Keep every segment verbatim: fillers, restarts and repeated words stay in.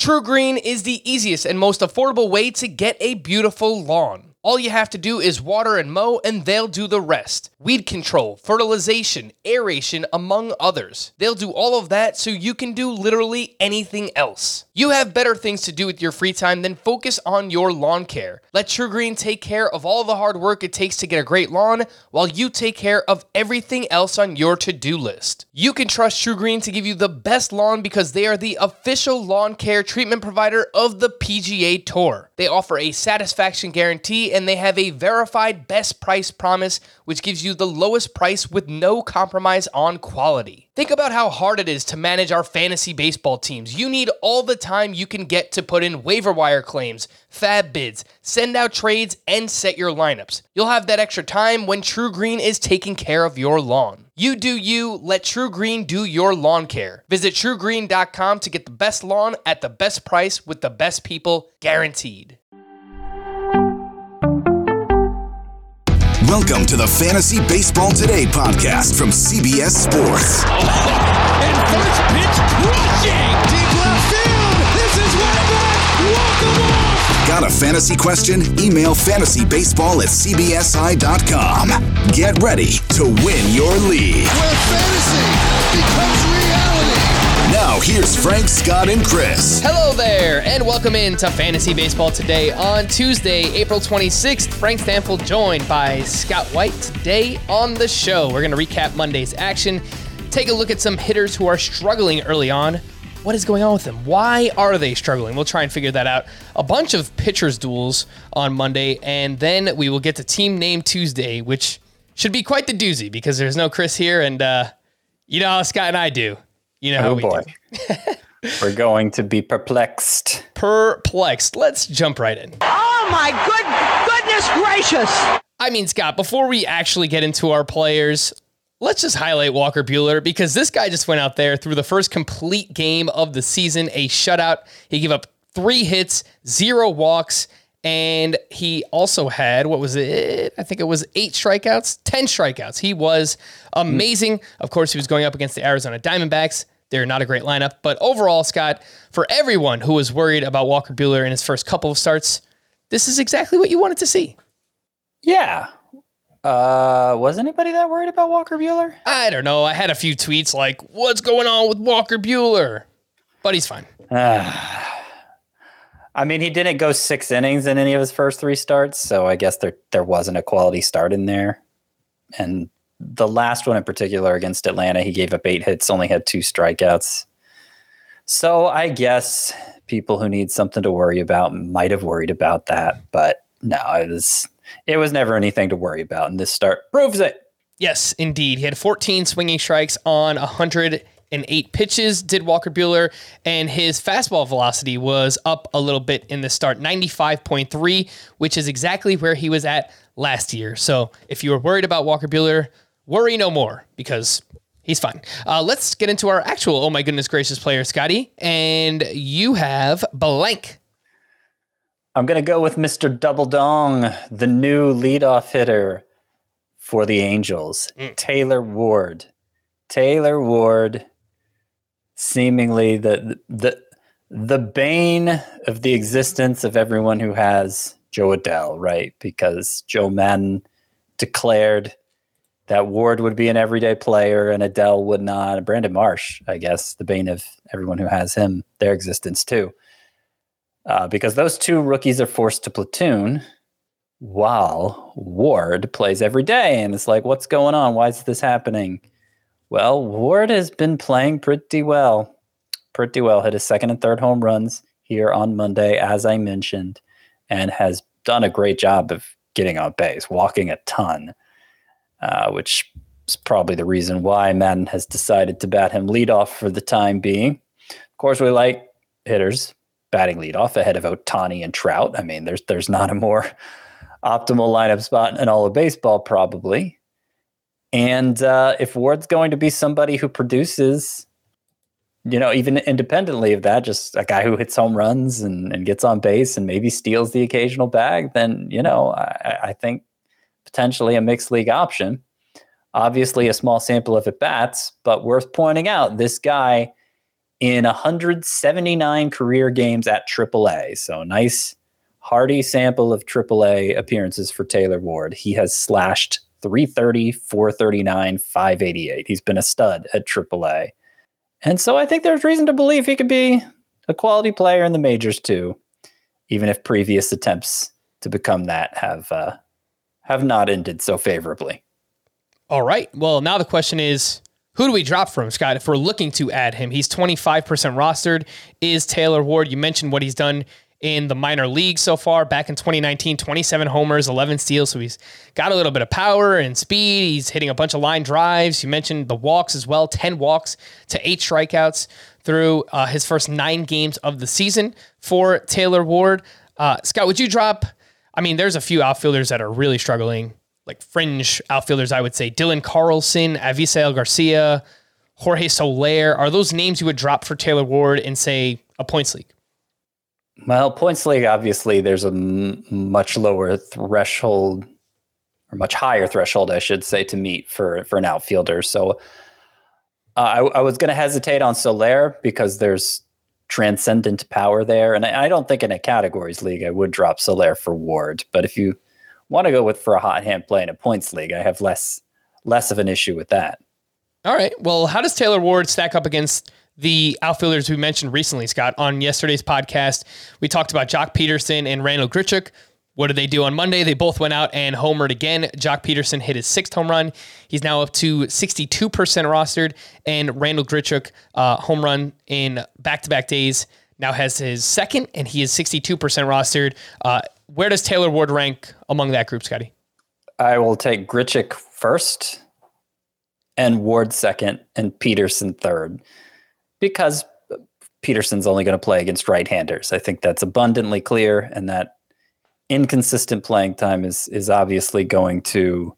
TruGreen is the easiest and most affordable way to get a beautiful lawn. All you have to do is water and mow, and they'll do the rest. Weed control, fertilization, aeration, among others. They'll do all of that so you can do literally anything else. You have better things to do with your free time than focus on your lawn care. Let TruGreen take care of all the hard work it takes to get a great lawn, while you take care of everything else on your to-do list. You can trust TruGreen to give you the best lawn because they are the official lawn care treatment provider of the P G A Tour. They offer a satisfaction guarantee, and they have a verified best price promise, which gives you the lowest price with no compromise on quality. Think about how hard it is to manage our fantasy baseball teams. You need all the time you can get to put in waiver wire claims, fab bids, send out trades, and set your lineups. You'll have that extra time when TruGreen is taking care of your lawn. You do you, let TruGreen do your lawn care. Visit True Green dot com to get the best lawn at the best price with the best people, guaranteed. Welcome to the Fantasy Baseball Today podcast from C B S Sports. And first pitch crushing! Deep left field! This is way back! Walk 'em off! Got a fantasy question? Email fantasybaseball at c b s i dot com. Get ready to win your league. Where fantasy becomes reality. Now here's Frank, Scott, and Chris. Hello there, and welcome in to Fantasy Baseball Today on Tuesday, April twenty-sixth. Frank Stanfield joined by Scott White. Today on the show, we're going to recap Monday's action, take a look at some hitters who are struggling early on. What is going on with them? Why are they struggling? We'll try and figure that out. A bunch of pitchers duels on Monday, and then we will get to Team Name Tuesday, which should be quite the doozy because there's no Chris here, and uh, you know how Scott and I do. You know how oh we boy. do. We're going to be perplexed. Perplexed. Let's jump right in. Oh my good goodness gracious! I mean, Scott, before we actually get into our players, let's just highlight Walker Buehler because this guy just went out there through the first complete game of the season, a shutout. He gave up three hits, zero walks, and he also had, what was it? I think it was eight strikeouts, ten strikeouts. He was amazing. Mm. Of course, he was going up against the Arizona Diamondbacks. They're not a great lineup, but overall, Scott, for everyone who was worried about Walker Buehler in his first couple of starts, this is exactly what you wanted to see. Yeah. Uh, was anybody that worried about Walker Buehler? I don't know. I had a few tweets like, what's going on with Walker Buehler? But he's fine. Uh, I mean, he didn't go six innings in any of his first three starts, so I guess there there wasn't a quality start in there. And the last one in particular against Atlanta, he gave up eight hits, only had two strikeouts. So I guess people who need something to worry about might have worried about that, but no, it was it was never anything to worry about, and this start proves it. Yes, indeed. He had fourteen swinging strikes on one hundred eight pitches, did Walker Buehler, and his fastball velocity was up a little bit in the start, ninety-five point three, which is exactly where he was at last year. So if you were worried about Walker Buehler, worry no more because he's fine. Uh, let's get into our actual, oh my goodness gracious player, Scotty, and you have blank. I'm going to go with Mister Double Dong, the new leadoff hitter for the Angels, mm. Taylor Ward. Taylor Ward, seemingly the the the bane of the existence of everyone who has Joe Adell, right? Because Joe Madden declared that Ward would be an everyday player and Adell would not. Brandon Marsh, I guess, the bane of everyone who has him, their existence too. Uh, because those two rookies are forced to platoon while Ward plays every day. And it's like, what's going on? Why is this happening? Well, Ward has been playing pretty well. Pretty well. Hit his second and third home runs here on Monday, as I mentioned, and has done a great job of getting on base, walking a ton, uh, which is probably the reason why Madden has decided to bat him leadoff for the time being. Of course, we like hitters batting leadoff ahead of Ohtani and Trout. I mean, there's there's not a more optimal lineup spot in all of baseball, probably. And uh, if Ward's going to be somebody who produces, you know, even independently of that, just a guy who hits home runs and, and gets on base and maybe steals the occasional bag, then, you know, I, I think potentially a mixed league option. Obviously a small sample of at-bats, but worth pointing out, this guy in one hundred seventy-nine career games at triple A. So nice, hearty sample of triple A appearances for Taylor Ward. He has slashed three thirty, four thirty-nine, five eighty-eight. He's been a stud at triple A. And so I think there's reason to believe he could be a quality player in the majors too, even if previous attempts to become that have uh, have not ended so favorably. All right. Well, now the question is, who do we drop from, Scott, if we're looking to add him? He's twenty-five percent rostered, is Taylor Ward. You mentioned what he's done in the minor league so far. Back in twenty nineteen, twenty-seven homers, eleven steals. So he's got a little bit of power and speed. He's hitting a bunch of line drives. You mentioned the walks as well, ten walks to eight strikeouts through uh, his first nine games of the season for Taylor Ward. Uh, Scott, would you drop? I mean, there's a few outfielders that are really struggling, like fringe outfielders, I would say. Dylan Carlson, Avisail Garcia, Jorge Soler. Are those names you would drop for Taylor Ward in, say, a points league? Well, points league, obviously, there's a m- much lower threshold, or much higher threshold, I should say, to meet for, for an outfielder. So uh, I, I was going to hesitate on Soler because there's transcendent power there. And I, I don't think in a categories league I would drop Soler for Ward. But if you want to go with for a hot hand play in a points league, I have less less of an issue with that. All right. Well, how does Taylor Ward stack up against the outfielders we mentioned recently, Scott? On yesterday's podcast, we talked about Jock Peterson and Randall Grichuk. What did they do on Monday? They both went out and homered again. Jock Peterson hit his sixth home run. He's now up to sixty-two percent rostered, and Randall Grichuk, uh, home run in back-to-back days, now has his second, and he is sixty-two percent rostered. Uh, where does Taylor Ward rank among that group, Scotty? I will take Grichuk first, and Ward second, and Peterson third, because Peterson's only going to play against right-handers. I think that's abundantly clear, and that inconsistent playing time is is obviously going to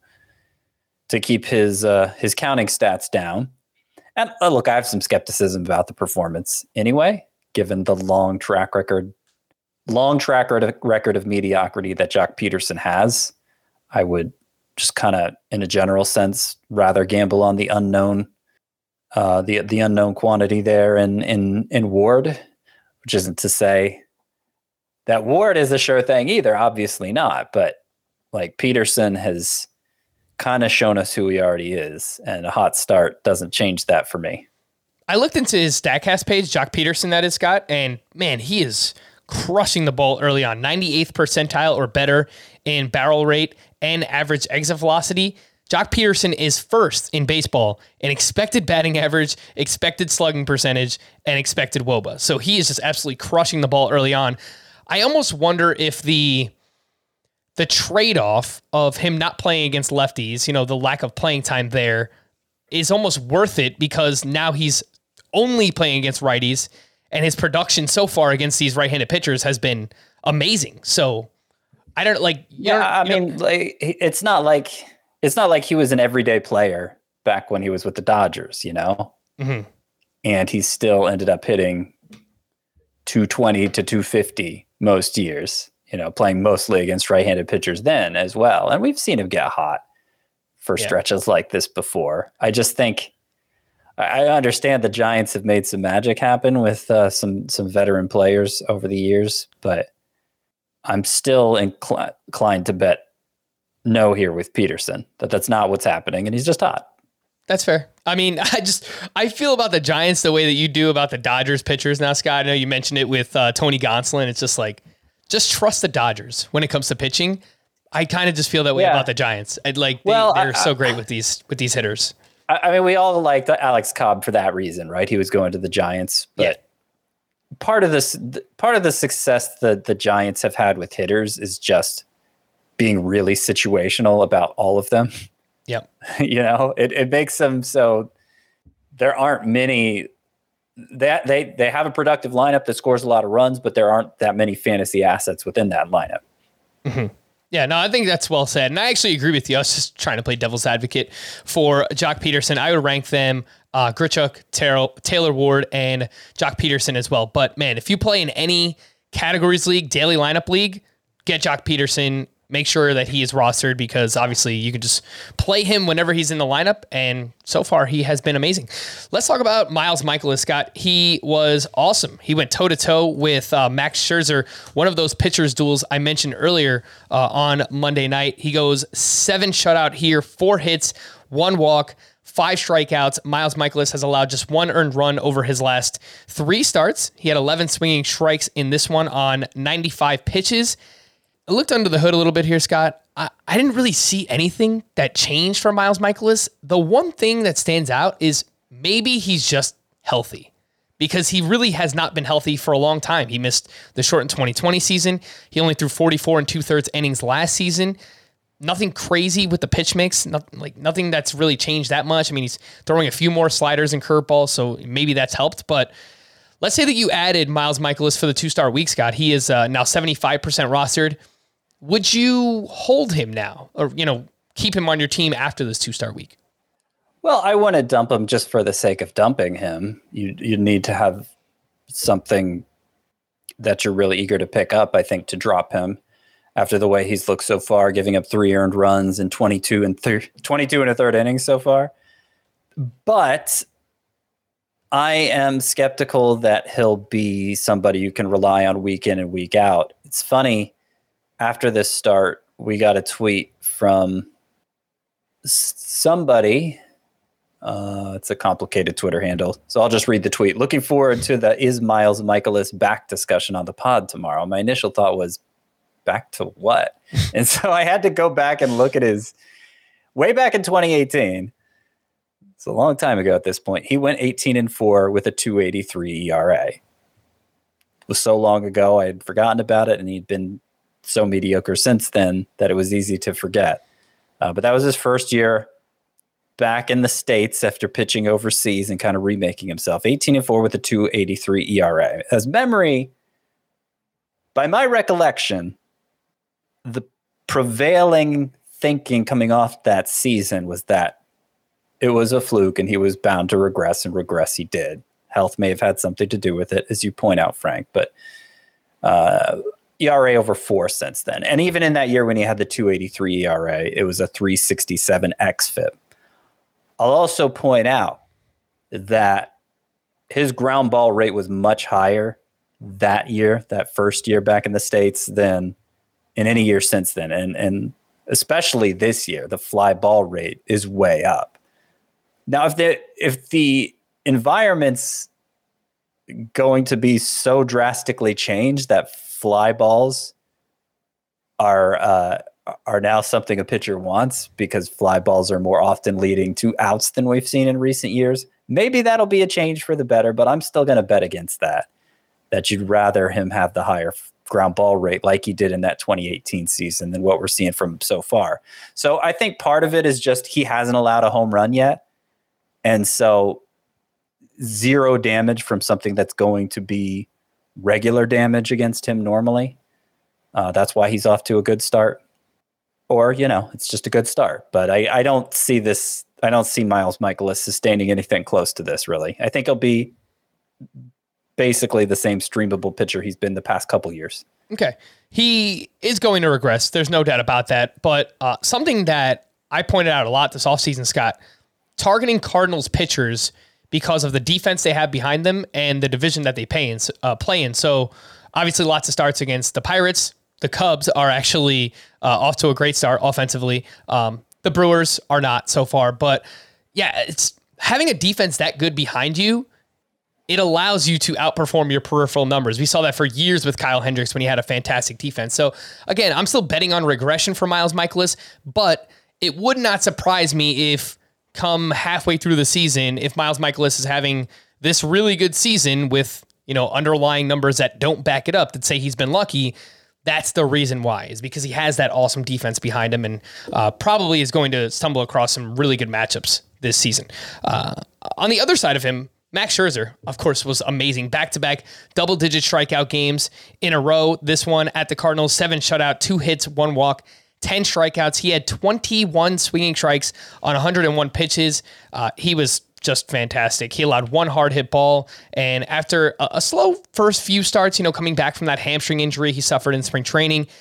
to keep his uh, his counting stats down. And uh, look, I have some skepticism about the performance anyway, given the long track record, long track record of mediocrity that Jock Peterson has. I would just kind of, in a general sense, rather gamble on the unknown, uh, the the unknown quantity there in in in Ward, which isn't to say that Ward is a sure thing either, obviously not. But like Peterson has kind of shown us who he already is, and a hot start doesn't change that for me. I looked into his StatCast page, Jock Peterson, that is, Scott, and man, he is crushing the ball early on. ninety-eighth percentile or better in barrel rate and average exit velocity. Jock Peterson is first in baseball in expected batting average, expected slugging percentage, and expected W O B A. So he is just absolutely crushing the ball early on. I almost wonder if the the trade-off of him not playing against lefties, you know, the lack of playing time there, is almost worth it, because now he's only playing against righties, and his production so far against these right-handed pitchers has been amazing. So I don't like. Yeah, I mean, know, like, it's not like it's not like he was an everyday player back when he was with the Dodgers, you know, mm-hmm. and he still ended up hitting two twenty to two fifty most years, you know, playing mostly against right-handed pitchers then as well. And we've seen him get hot for yeah. stretches like this before. I just think I understand the Giants have made some magic happen with uh, some some veteran players over the years, but I'm still incl- inclined to bet no here with Peterson, that that's not what's happening, and he's just hot. That's fair. I mean, I just, I feel about the Giants the way that you do about the Dodgers pitchers now, Scott. I know you mentioned it with uh, Tony Gonsolin. It's just like, just trust the Dodgers when it comes to pitching. I kind of just feel that way yeah. about the Giants. I'd like, they, well, they're I, so I, great with these, with these hitters. I, I mean, we all liked Alex Cobb for that reason, right? He was going to the Giants, but yeah. part of this, part of the success that the Giants have had with hitters is just being really situational about all of them. Yep. You know, it, it makes them so there aren't many that they, they have a productive lineup that scores a lot of runs, but there aren't that many fantasy assets within that lineup. Mm-hmm. Yeah, no, I think that's well said. And I actually agree with you. I was just trying to play devil's advocate for Jock Peterson. I would rank them uh, Grichuk, Taylor, Taylor Ward, and Jock Peterson as well. But man, if you play in any categories league, daily lineup league, get Jock Peterson make sure that he is rostered because obviously you can just play him whenever he's in the lineup. And so far he has been amazing. Let's talk about Miles Mikolas, Scott. He was awesome. He went toe to toe with uh, Max Scherzer, one of those pitchers duels I mentioned earlier uh, on Monday night. He goes seven shutout here, four hits, one walk, five strikeouts. Miles Mikolas has allowed just one earned run over his last three starts. He had eleven swinging strikes in this one on ninety-five pitches. I looked under the hood a little bit here, Scott. I, I didn't really see anything that changed for Miles Mikolas. The one thing that stands out is maybe he's just healthy because he really has not been healthy for a long time. He missed the shortened twenty twenty season. He only threw forty-four and two-thirds innings last season. Nothing crazy with the pitch mix, not, like nothing that's really changed that much. I mean, he's throwing a few more sliders and curveballs, so maybe that's helped. But let's say that you added Miles Mikolas for the two-star week, Scott. He is uh, now seventy-five percent rostered. Would you hold him now or, you know, keep him on your team after this two-star week? Well, I want to dump him just for the sake of dumping him. You you need to have something that you're really eager to pick up, I think, to drop him after the way he's looked so far, giving up three earned runs in twenty-two and th- twenty-two and a third innings so far. But I am skeptical that he'll be somebody you can rely on week in and week out. It's funny. After this start, we got a tweet from somebody. Uh, it's a complicated Twitter handle, so I'll just read the tweet. Looking forward to the Is Miles Mikolas back discussion on the pod tomorrow. My initial thought was, back to what? And so I had to go back and look at his way back in twenty eighteen. It's a long time ago at this point. He went eighteen and four with a two eighty-three E R A. It was so long ago, I had forgotten about it, and he'd been so mediocre since then that it was easy to forget. Uh, but that was his first year back in the States after pitching overseas and kind of remaking himself. eighteen and four with a two eighty-three E R A. As memory, by my recollection, the prevailing thinking coming off that season was that it was a fluke and he was bound to regress, and regress he did. Health may have had something to do with it, as you point out, Frank, but uh, E R A over four since then. And even in that year when he had the two eighty-three E R A, it was a three sixty-seven xFIP. I'll also point out that his ground ball rate was much higher that year, that first year back in the States, than in any year since then. And, and especially this year, the fly ball rate is way up. Now, if the, if the environment's going to be so drastically changed that fly balls are uh, are now something a pitcher wants because fly balls are more often leading to outs than we've seen in recent years, maybe that'll be a change for the better, but I'm still going to bet against that, that you'd rather him have the higher ground ball rate like he did in that twenty eighteen season than what we're seeing from him so far. So I think part of it is just he hasn't allowed a home run yet. And so zero damage from something that's going to be regular damage against him normally. Uh, that's why he's off to a good start. Or, you know, it's just a good start. But I, I don't see this. I don't see Miles Mikolas sustaining anything close to this, really. I think he'll be basically the same streamable pitcher he's been the past couple years. Okay. He is going to regress. There's no doubt about that. But uh, something that I pointed out a lot this offseason, Scott, targeting Cardinals pitchers because of the defense they have behind them and the division that they pay in, uh, play in. So obviously lots of starts against the Pirates. The Cubs are actually uh, off to a great start offensively. Um, the Brewers are not so far. But yeah, it's having a defense that good behind you, it allows you to outperform your peripheral numbers. We saw that for years with Kyle Hendricks when he had a fantastic defense. So again, I'm still betting on regression for Miles Mikolas, but it would not surprise me if come halfway through the season, if Miles Mikolas is having this really good season with, you know, underlying numbers that don't back it up, that say he's been lucky, that's the reason why, is because he has that awesome defense behind him and uh, probably is going to stumble across some really good matchups this season. Uh, on the other side of him, Max Scherzer, of course, was amazing. Back-to-back double-digit strikeout games in a row. This one at the Cardinals, seven shutout, two hits, one walk, ten strikeouts. He had twenty-one swinging strikes on one hundred one pitches. Uh, he was just fantastic. He allowed one hard hit ball. And after a, a slow first few starts, you know, coming back from that hamstring injury he suffered in spring training,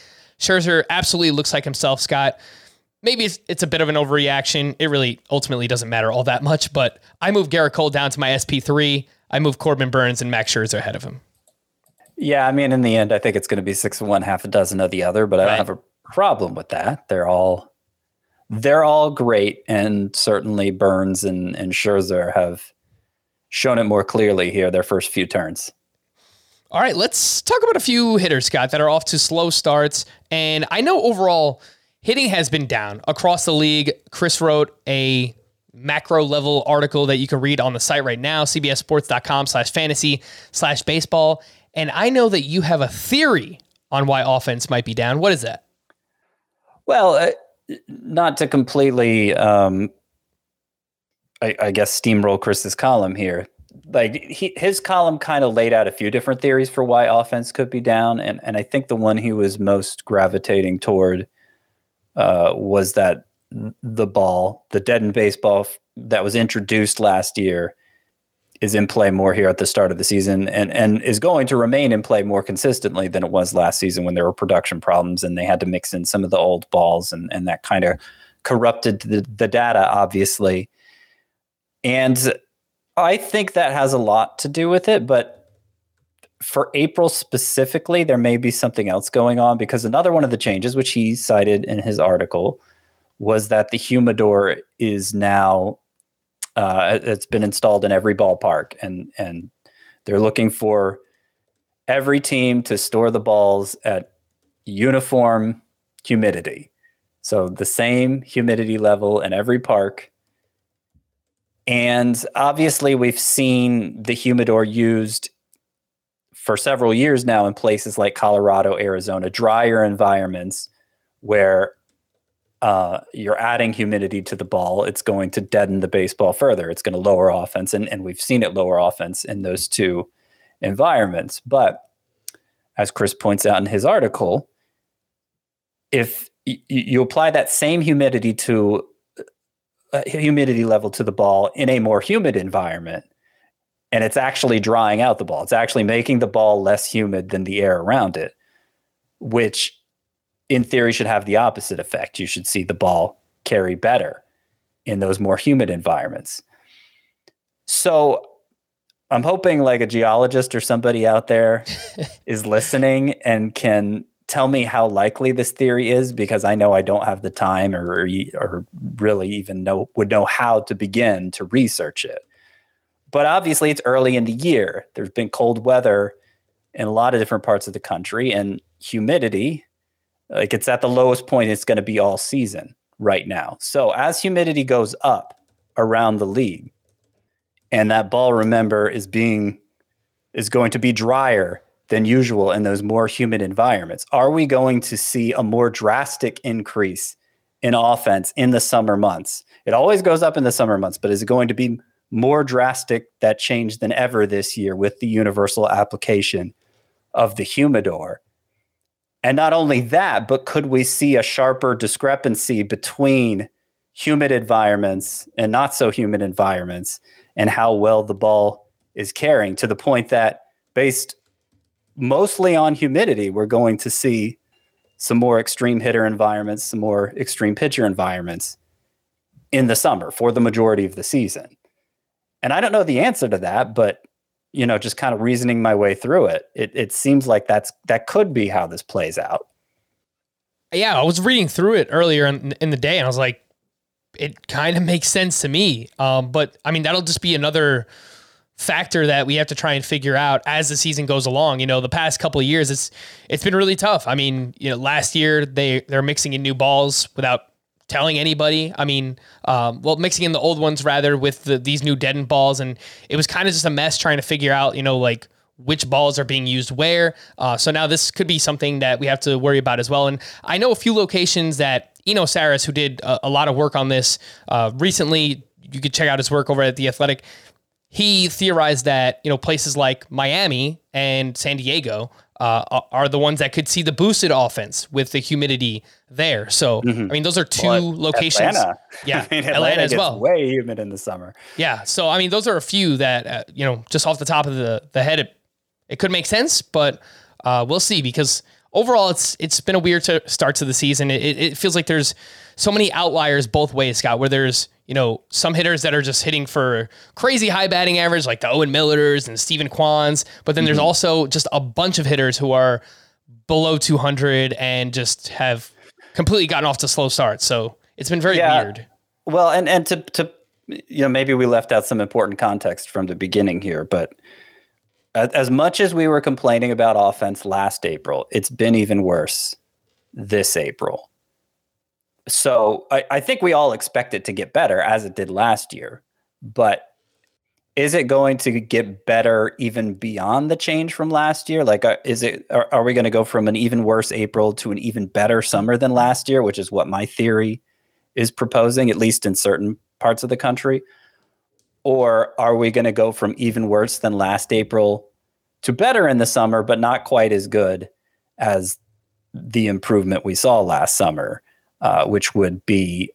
Scherzer absolutely looks like himself, Scott. Maybe it's, it's a bit of an overreaction. It really ultimately doesn't matter all that much, but I moved Garrett Cole down to my S P three. I moved Corbin Burns and Max Scherzer ahead of him. Yeah, I mean, in the end, I think it's going to be six of one, half a dozen of the other, but I don't Right. have a problem with that. They're all they're all great, and certainly Burns and, and Scherzer have shown it more clearly here their first few turns. All right, let's talk about a few hitters, Scott, that are off to slow starts. And I know overall hitting has been down across the league. Chris wrote a macro level article that you can read on the site right now, cbssports.com slash fantasy slash baseball. And I know that you have a theory on why offense might be down. What is that? Well, uh, not to completely, um, I, I guess, steamroll Chris's column here. Like he, his column kind of laid out a few different theories for why offense could be down. And, and I think the one he was most gravitating toward uh, was that the ball, the deadened baseball that was introduced last year, is in play more here at the start of the season and, and is going to remain in play more consistently than it was last season when there were production problems and they had to mix in some of the old balls and, and that kind of corrupted the, the data, obviously. And I think that has a lot to do with it, but for April specifically, there may be something else going on because another one of the changes, which he cited in his article, was that the humidor is now Uh, it's been installed in every ballpark, and and they're looking for every team to store the balls at uniform humidity. So the same humidity level in every park. And obviously we've seen the humidor used for several years now in places like Colorado, Arizona, drier environments where Uh, you're adding humidity to the ball. It's going to deaden the baseball further. It's going to lower offense, and, and we've seen it lower offense in those two environments. But as Chris points out in his article, if y- you apply that same humidity to uh, humidity level to the ball in a more humid environment, and it's actually drying out the ball, it's actually making the ball less humid than the air around it, which in theory should have the opposite effect. You should see the ball carry better in those more humid environments. So I'm hoping like a geologist or somebody out there is listening and can tell me how likely this theory is, because I know I don't have the time or, or really even know, would know how to begin to research it. But obviously it's early in the year. There's been cold weather in a lot of different parts of the country, and humidity, like it's at the lowest point it's going to be all season right now. So as humidity goes up around the league, and that ball, remember, is being is going to be drier than usual in those more humid environments, are we going to see a more drastic increase in offense in the summer months? It always goes up in the summer months, but is it going to be more drastic, that change, than ever this year with the universal application of the humidor? And not only that, but could we see a sharper discrepancy between humid environments and not so humid environments and how well the ball is carrying, to the point that based mostly on humidity, we're going to see some more extreme hitter environments, some more extreme pitcher environments in the summer for the majority of the season? And I don't know the answer to that, but you know, just kind of reasoning my way through it, it, it seems like that's that could be how this plays out. Yeah, I was reading through it earlier in, in the day, and I was like, it kind of makes sense to me. Um, but I mean, that'll just be another factor that we have to try and figure out as the season goes along. You know, the past couple of years, it's it's been really tough. I mean, you know, last year they they're mixing in new balls without telling anybody. I mean, um, well, mixing in the old ones rather with the, these new deadened balls. And it was kind of just a mess trying to figure out, you know, like which balls are being used where. Uh, so now this could be something that we have to worry about as well. And I know a few locations that Eno Saris, who did a, a lot of work on this uh, recently, you could check out his work over at The Athletic. He theorized that, you know, places like Miami and San Diego uh, are the ones that could see the boosted offense with the humidity there. So, mm-hmm. I mean, those are two well, locations. Atlanta. Yeah, I mean, Atlanta, Atlanta as gets well. Way humid in the summer. Yeah. So, I mean, those are a few that, uh, you know, just off the top of the, the head, it, it could make sense, but uh, we'll see, because overall, it's it's been a weird to start to the season. It, it feels like there's so many outliers both ways, Scott, where there's, you know, some hitters that are just hitting for crazy high batting average, like the Owen Millers and Stephen Kwans. But then mm-hmm. there's also just a bunch of hitters who are below two hundred and just have completely gotten off to slow starts. So it's been very yeah. weird. Well, and, and to, to, you know, maybe we left out some important context from the beginning here, but as much as we were complaining about offense last April, it's been even worse this April. So I, I think we all expect it to get better as it did last year, but is it going to get better even beyond the change from last year? Like, uh, is it, are, are we going to go from an even worse April to an even better summer than last year, which is what my theory is proposing, at least in certain parts of the country? Or are we going to go from even worse than last April to better in the summer, but not quite as good as the improvement we saw last summer, uh, which would be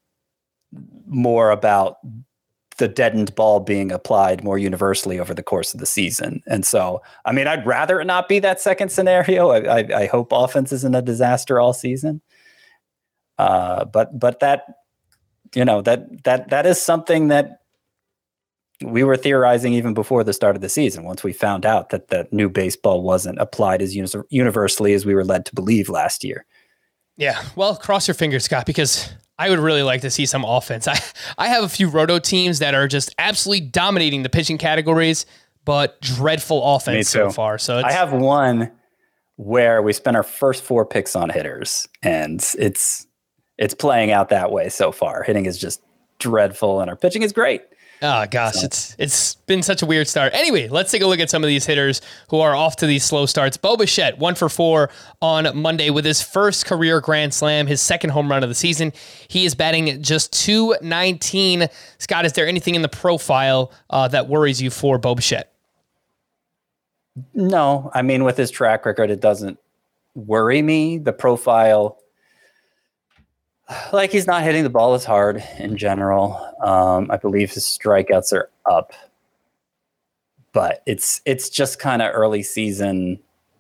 more about the deadened ball being applied more universally over the course of the season? And so, I mean, I'd rather it not be that second scenario. I, I, I hope offense isn't a disaster all season. Uh, but but that, you know, that that that is something that we were theorizing even before the start of the season, once we found out that the new baseball wasn't applied as uni- universally as we were led to believe last year. Yeah, well, cross your fingers, Scott, because I would really like to see some offense. I, I have a few roto teams that are just absolutely dominating the pitching categories, but dreadful offense so far. So it's, I have one where we spent our first four picks on hitters, and it's it's playing out that way so far. Hitting is just dreadful, and our pitching is great. Oh gosh, so. it's it's been such a weird start. Anyway, let's take a look at some of these hitters who are off to these slow starts. Bo Bichette, one for four on Monday with his first career grand slam, his second home run of the season. He is batting just two nineteen. Scott, is there anything in the profile uh, that worries you for Bo Bichette? No, I mean, with his track record, it doesn't worry me. The profile, like, he's not hitting the ball as hard in general. Um, I believe his strikeouts are up, but it's it's just kind of early season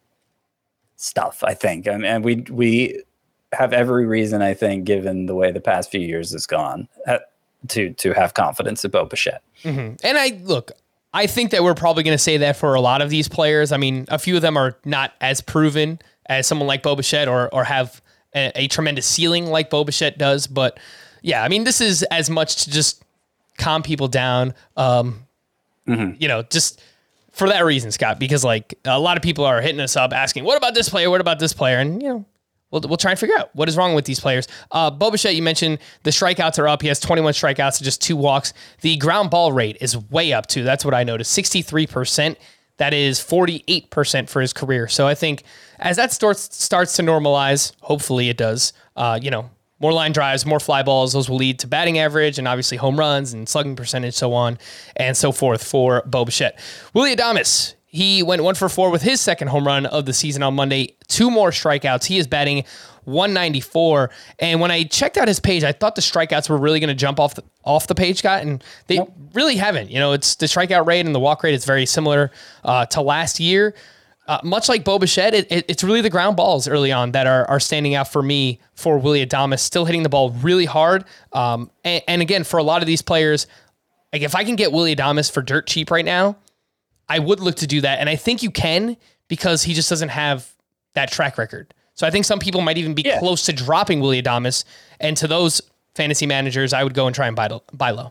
stuff, I think. I mean, and we we have every reason, I think, given the way the past few years has gone, uh, to to have confidence in Bo Bichette. Mm-hmm. And I look, I think that we're probably going to say that for a lot of these players. I mean, a few of them are not as proven as someone like Bo Bichette, or or have a, a tremendous ceiling like Bo Bichette does. But yeah, I mean, this is as much to just calm people down, um, mm-hmm. you know, just for that reason, Scott, because like a lot of people are hitting us up asking, what about this player? What about this player? And, you know, we'll, we'll try and figure out what is wrong with these players. Uh, Bo Bichette, you mentioned the strikeouts are up. He has twenty-one strikeouts and just two walks. The ground ball rate is way up too. That's what I noticed. sixty-three percent. That is forty-eight percent for his career. So I think as that starts starts to normalize, hopefully it does, uh, you know, more line drives, more fly balls, those will lead to batting average and obviously home runs and slugging percentage, so on and so forth for Bo Bichette. Willy Adames, he went one for four with his second home run of the season on Monday. Two more strikeouts. He is batting one ninety-four. And when I checked out his page, I thought the strikeouts were really going to jump off the, off the page, Scott, and they nope. really haven't. You know, it's the strikeout rate and the walk rate is very similar uh, to last year. Uh, much like Bo Bichette, it, it, it's really the ground balls early on that are are standing out for me for Willy Adames, still hitting the ball really hard. Um, and, and again, for a lot of these players, like if I can get Willy Adames for dirt cheap right now, I would look to do that. And I think you can, because he just doesn't have that track record. So I think some people might even be yeah. close to dropping Willy Adames. And to those fantasy managers, I would go and try and buy, buy low.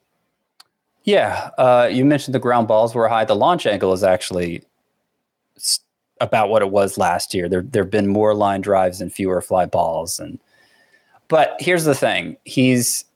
Yeah. Uh, you mentioned the ground balls were high. The launch angle is actually about what it was last year. There there have been more line drives and fewer fly balls. And but here's the thing. He's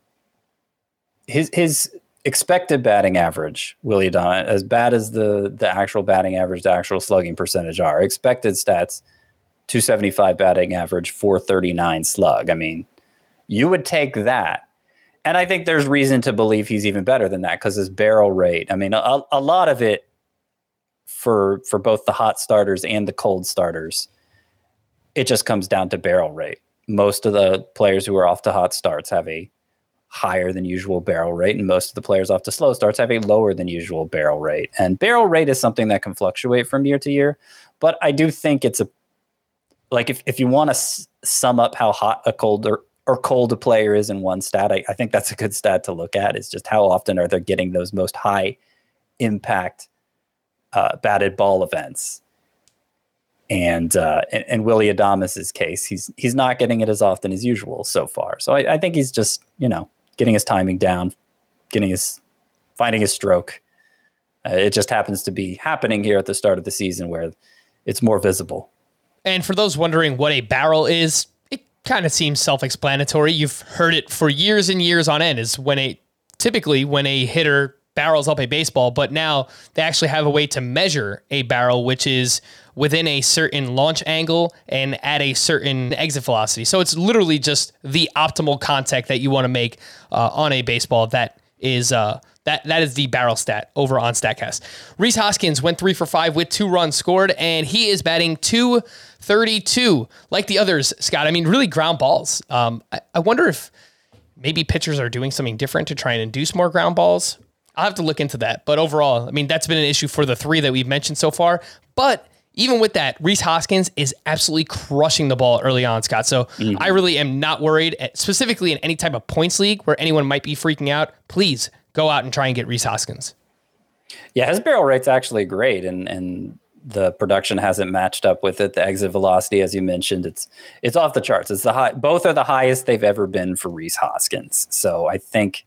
his his expected batting average, Willy Adames, as bad as the the actual batting average, the actual slugging percentage are. Expected stats, two seventy-five batting average, four thirty-nine slug. I mean, you would take that. And I think there's reason to believe he's even better than that because his barrel rate, I mean, a, a lot of it for for both the hot starters and the cold starters, it just comes down to barrel rate. Most of the players who are off to hot starts have a higher than usual barrel rate, and most of the players off to slow starts have a lower than usual barrel rate. And barrel rate is something that can fluctuate from year to year, but I do think it's a like if, if you want to s- sum up how hot a cold or, or cold a player is in one stat, I, I think that's a good stat to look at, is just how often are they getting those most high impact uh, batted ball events. And, uh, and and Willy Adames' case, he's he's not getting it as often as usual so far. So I, I think he's just, you know, getting his timing down, getting his finding his stroke. Uh, it just happens to be happening here at the start of the season where it's more visible. And for those wondering what a barrel is, it kind of seems self-explanatory. You've heard it for years and years on end, is when a typically when a hitter barrels up a baseball, but now they actually have a way to measure a barrel, which is within a certain launch angle and at a certain exit velocity. So it's literally just the optimal contact that you want to make uh, on a baseball. That is uh, that that is the barrel stat over on StatCast. Rhys Hoskins went three for five with two runs scored, and he is batting two thirty-two. Like the others, Scott, I mean, really ground balls. Um, I, I wonder if maybe pitchers are doing something different to try and induce more ground balls. I'll have to look into that. But overall, I mean, that's been an issue for the three that we've mentioned so far. But even with that, Rhys Hoskins is absolutely crushing the ball early on, Scott. So mm-hmm. I really am not worried, specifically in any type of points league where anyone might be freaking out. Please go out and try and get Rhys Hoskins. Yeah, his barrel rate's actually great, and and the production hasn't matched up with it. The exit velocity, as you mentioned, it's it's off the charts. It's the high. Both are the highest they've ever been for Rhys Hoskins. So I think.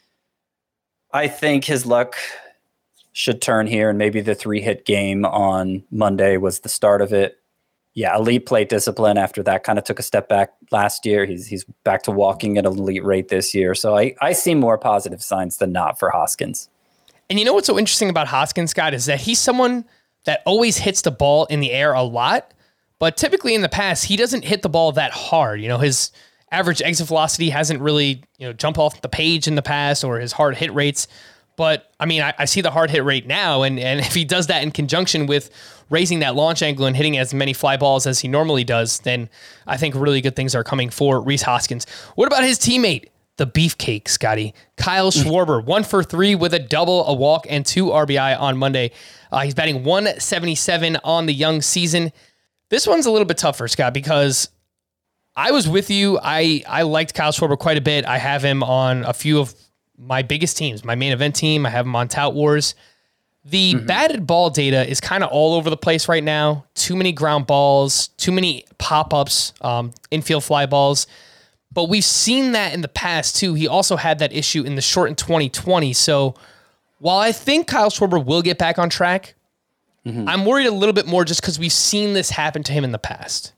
I think his luck should turn here, and maybe the three-hit game on Monday was the start of it. Yeah, elite plate discipline after that kind of took a step back last year. He's he's back to walking at an elite rate this year. So I, I see more positive signs than not for Hoskins. And you know what's so interesting about Hoskins, Scott, is that he's someone that always hits the ball in the air a lot, but typically in the past, he doesn't hit the ball that hard. You know, his average exit velocity hasn't really, you know, jumped off the page in the past, or his hard hit rates. But I mean, I, I see the hard hit rate now, and, and if he does that in conjunction with raising that launch angle and hitting as many fly balls as he normally does, then I think really good things are coming for Rhys Hoskins. What about his teammate, the beefcake, Scotty? Kyle Schwarber, one for three with a double, a walk, and two R B I on Monday. Uh, he's batting one seventy-seven on the young season. This one's a little bit tougher, Scott, because I was with you. I, I liked Kyle Schwarber quite a bit. I have him on a few of my biggest teams, my main event team. I have him on Tout Wars. The mm-hmm. batted ball data is kind of all over the place right now. Too many ground balls, too many pop-ups, um, infield fly balls. But we've seen that in the past, too. He also had that issue in the shortened twenty twenty. So while I think Kyle Schwarber will get back on track, mm-hmm. I'm worried a little bit more just because we've seen this happen to him in the past.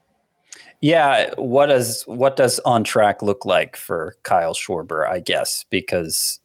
Yeah, what does what does on track look like for Kyle Schwarber, I guess, because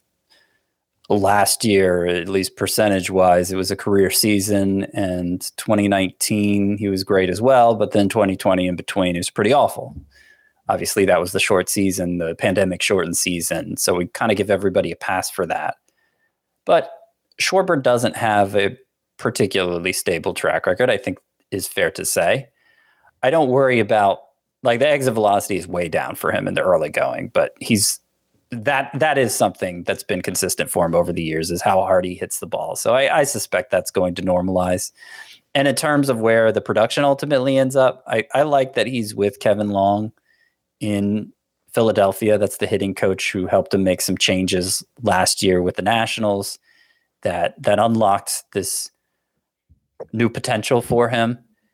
last year, at least percentage wise, it was a career season, and twenty nineteen he was great as well, but then twenty twenty in between it was pretty awful. Obviously, that was the short season, the pandemic shortened season, so we kind of give everybody a pass for that. But Schwarber doesn't have a particularly stable track record, I think is fair to say. I don't worry about, like, the exit velocity is way down for him in the early going, but he's that that is something that's been consistent for him over the years, is how hard he hits the ball. So I, I suspect that's going to normalize. And in terms of where the production ultimately ends up, I, I like that he's with Kevin Long in Philadelphia. That's the hitting coach who helped him make some changes last year with the Nationals that that unlocked this new potential for him.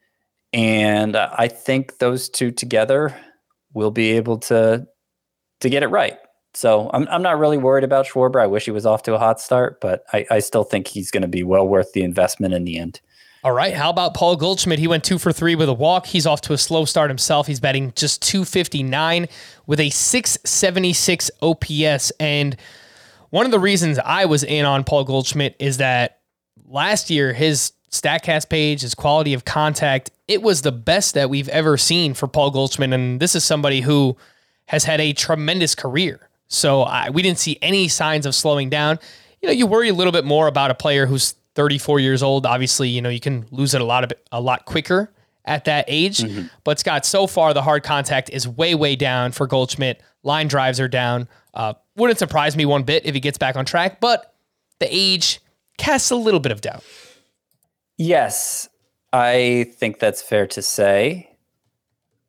And uh, I think those two together will be able to to get it right. So I'm I'm not really worried about Schwarber. I wish he was off to a hot start, but I, I still think he's going to be well worth the investment in the end. All right. How about Paul Goldschmidt? He went two for three with a walk. He's off to a slow start himself. He's batting just two fifty-nine with a six seventy-six O P S. And one of the reasons I was in on Paul Goldschmidt is that last year, his StatCast page, his quality of contact, it was the best that we've ever seen for Paul Goldschmidt. And this is somebody who has had a tremendous career. So I, we didn't see any signs of slowing down. You know, you worry a little bit more about a player who's thirty-four years old. Obviously, you know, you can lose it a lot of a lot quicker at that age. Mm-hmm. But Scott, so far the hard contact is way, way down for Goldschmidt. Line drives are down. Uh, wouldn't surprise me one bit if he gets back on track, but the age casts a little bit of doubt. Yes, I think that's fair to say.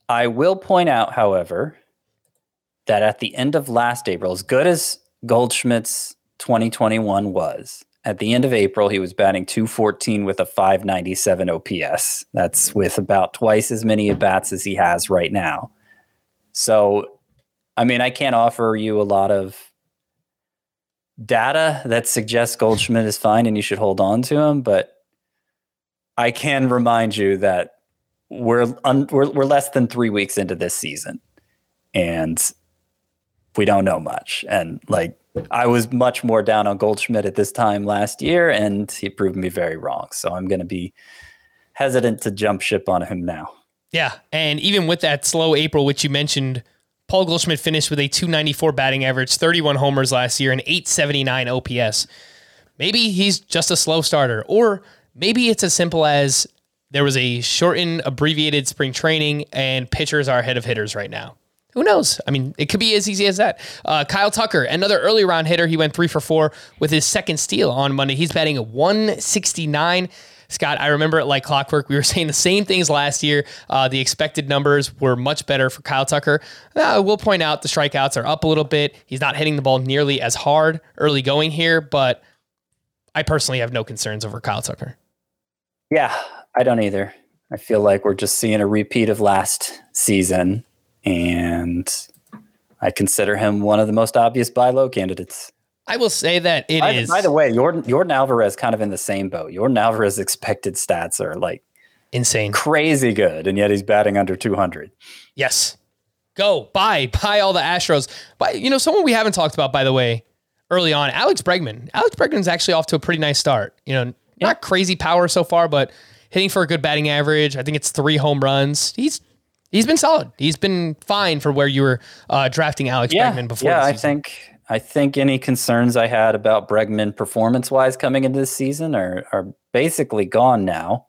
I will point out, however, that at the end of last April, as good as Goldschmidt's twenty twenty-one was, at the end of April, he was batting two fourteen with a five ninety-seven O P S. That's with about twice as many at-bats as he has right now. So, I mean, I can't offer you a lot of data that suggests Goldschmidt is fine and you should hold on to him, but I can remind you that we're un, we're, we're less than three weeks into this season, and we don't know much. And like, I was much more down on Goldschmidt at this time last year, and he proved me very wrong. So I'm going to be hesitant to jump ship on him now. Yeah, and even with that slow April, which you mentioned, Paul Goldschmidt finished with a two ninety-four batting average, thirty-one homers last year, and eight seventy-nine O P S. Maybe he's just a slow starter, or maybe it's as simple as there was a shortened, abbreviated spring training, and pitchers are ahead of hitters right now. Who knows? I mean, it could be as easy as that. Uh, Kyle Tucker, another early round hitter. He went three for four with his second steal on Monday. He's batting at one sixty-nine. Scott, I remember it like clockwork. We were saying the same things last year. Uh, the expected numbers were much better for Kyle Tucker. Uh, I will point out the strikeouts are up a little bit. He's not hitting the ball nearly as hard early going here, but I personally have no concerns over Kyle Tucker. Yeah, I don't either. I feel like we're just seeing a repeat of last season, and I consider him one of the most obvious buy low candidates. I will say that it by, is. By the way, Jordan, Jordan Alvarez kind of in the same boat. Jordan Alvarez expected stats are like insane, crazy good, and yet he's batting under two hundred. Yes. Go, buy, buy all the Astros. But, you know, someone we haven't talked about, by the way, early on, Alex Bregman. Alex Bregman's actually off to a pretty nice start. You know, Yeah. not crazy power so far, but hitting for a good batting average. I think it's three home runs. He's he's been solid. He's been fine for where you were uh, drafting Alex yeah, Bregman before. Yeah, the I season. think I think any concerns I had about Bregman performance wise coming into this season are are basically gone now.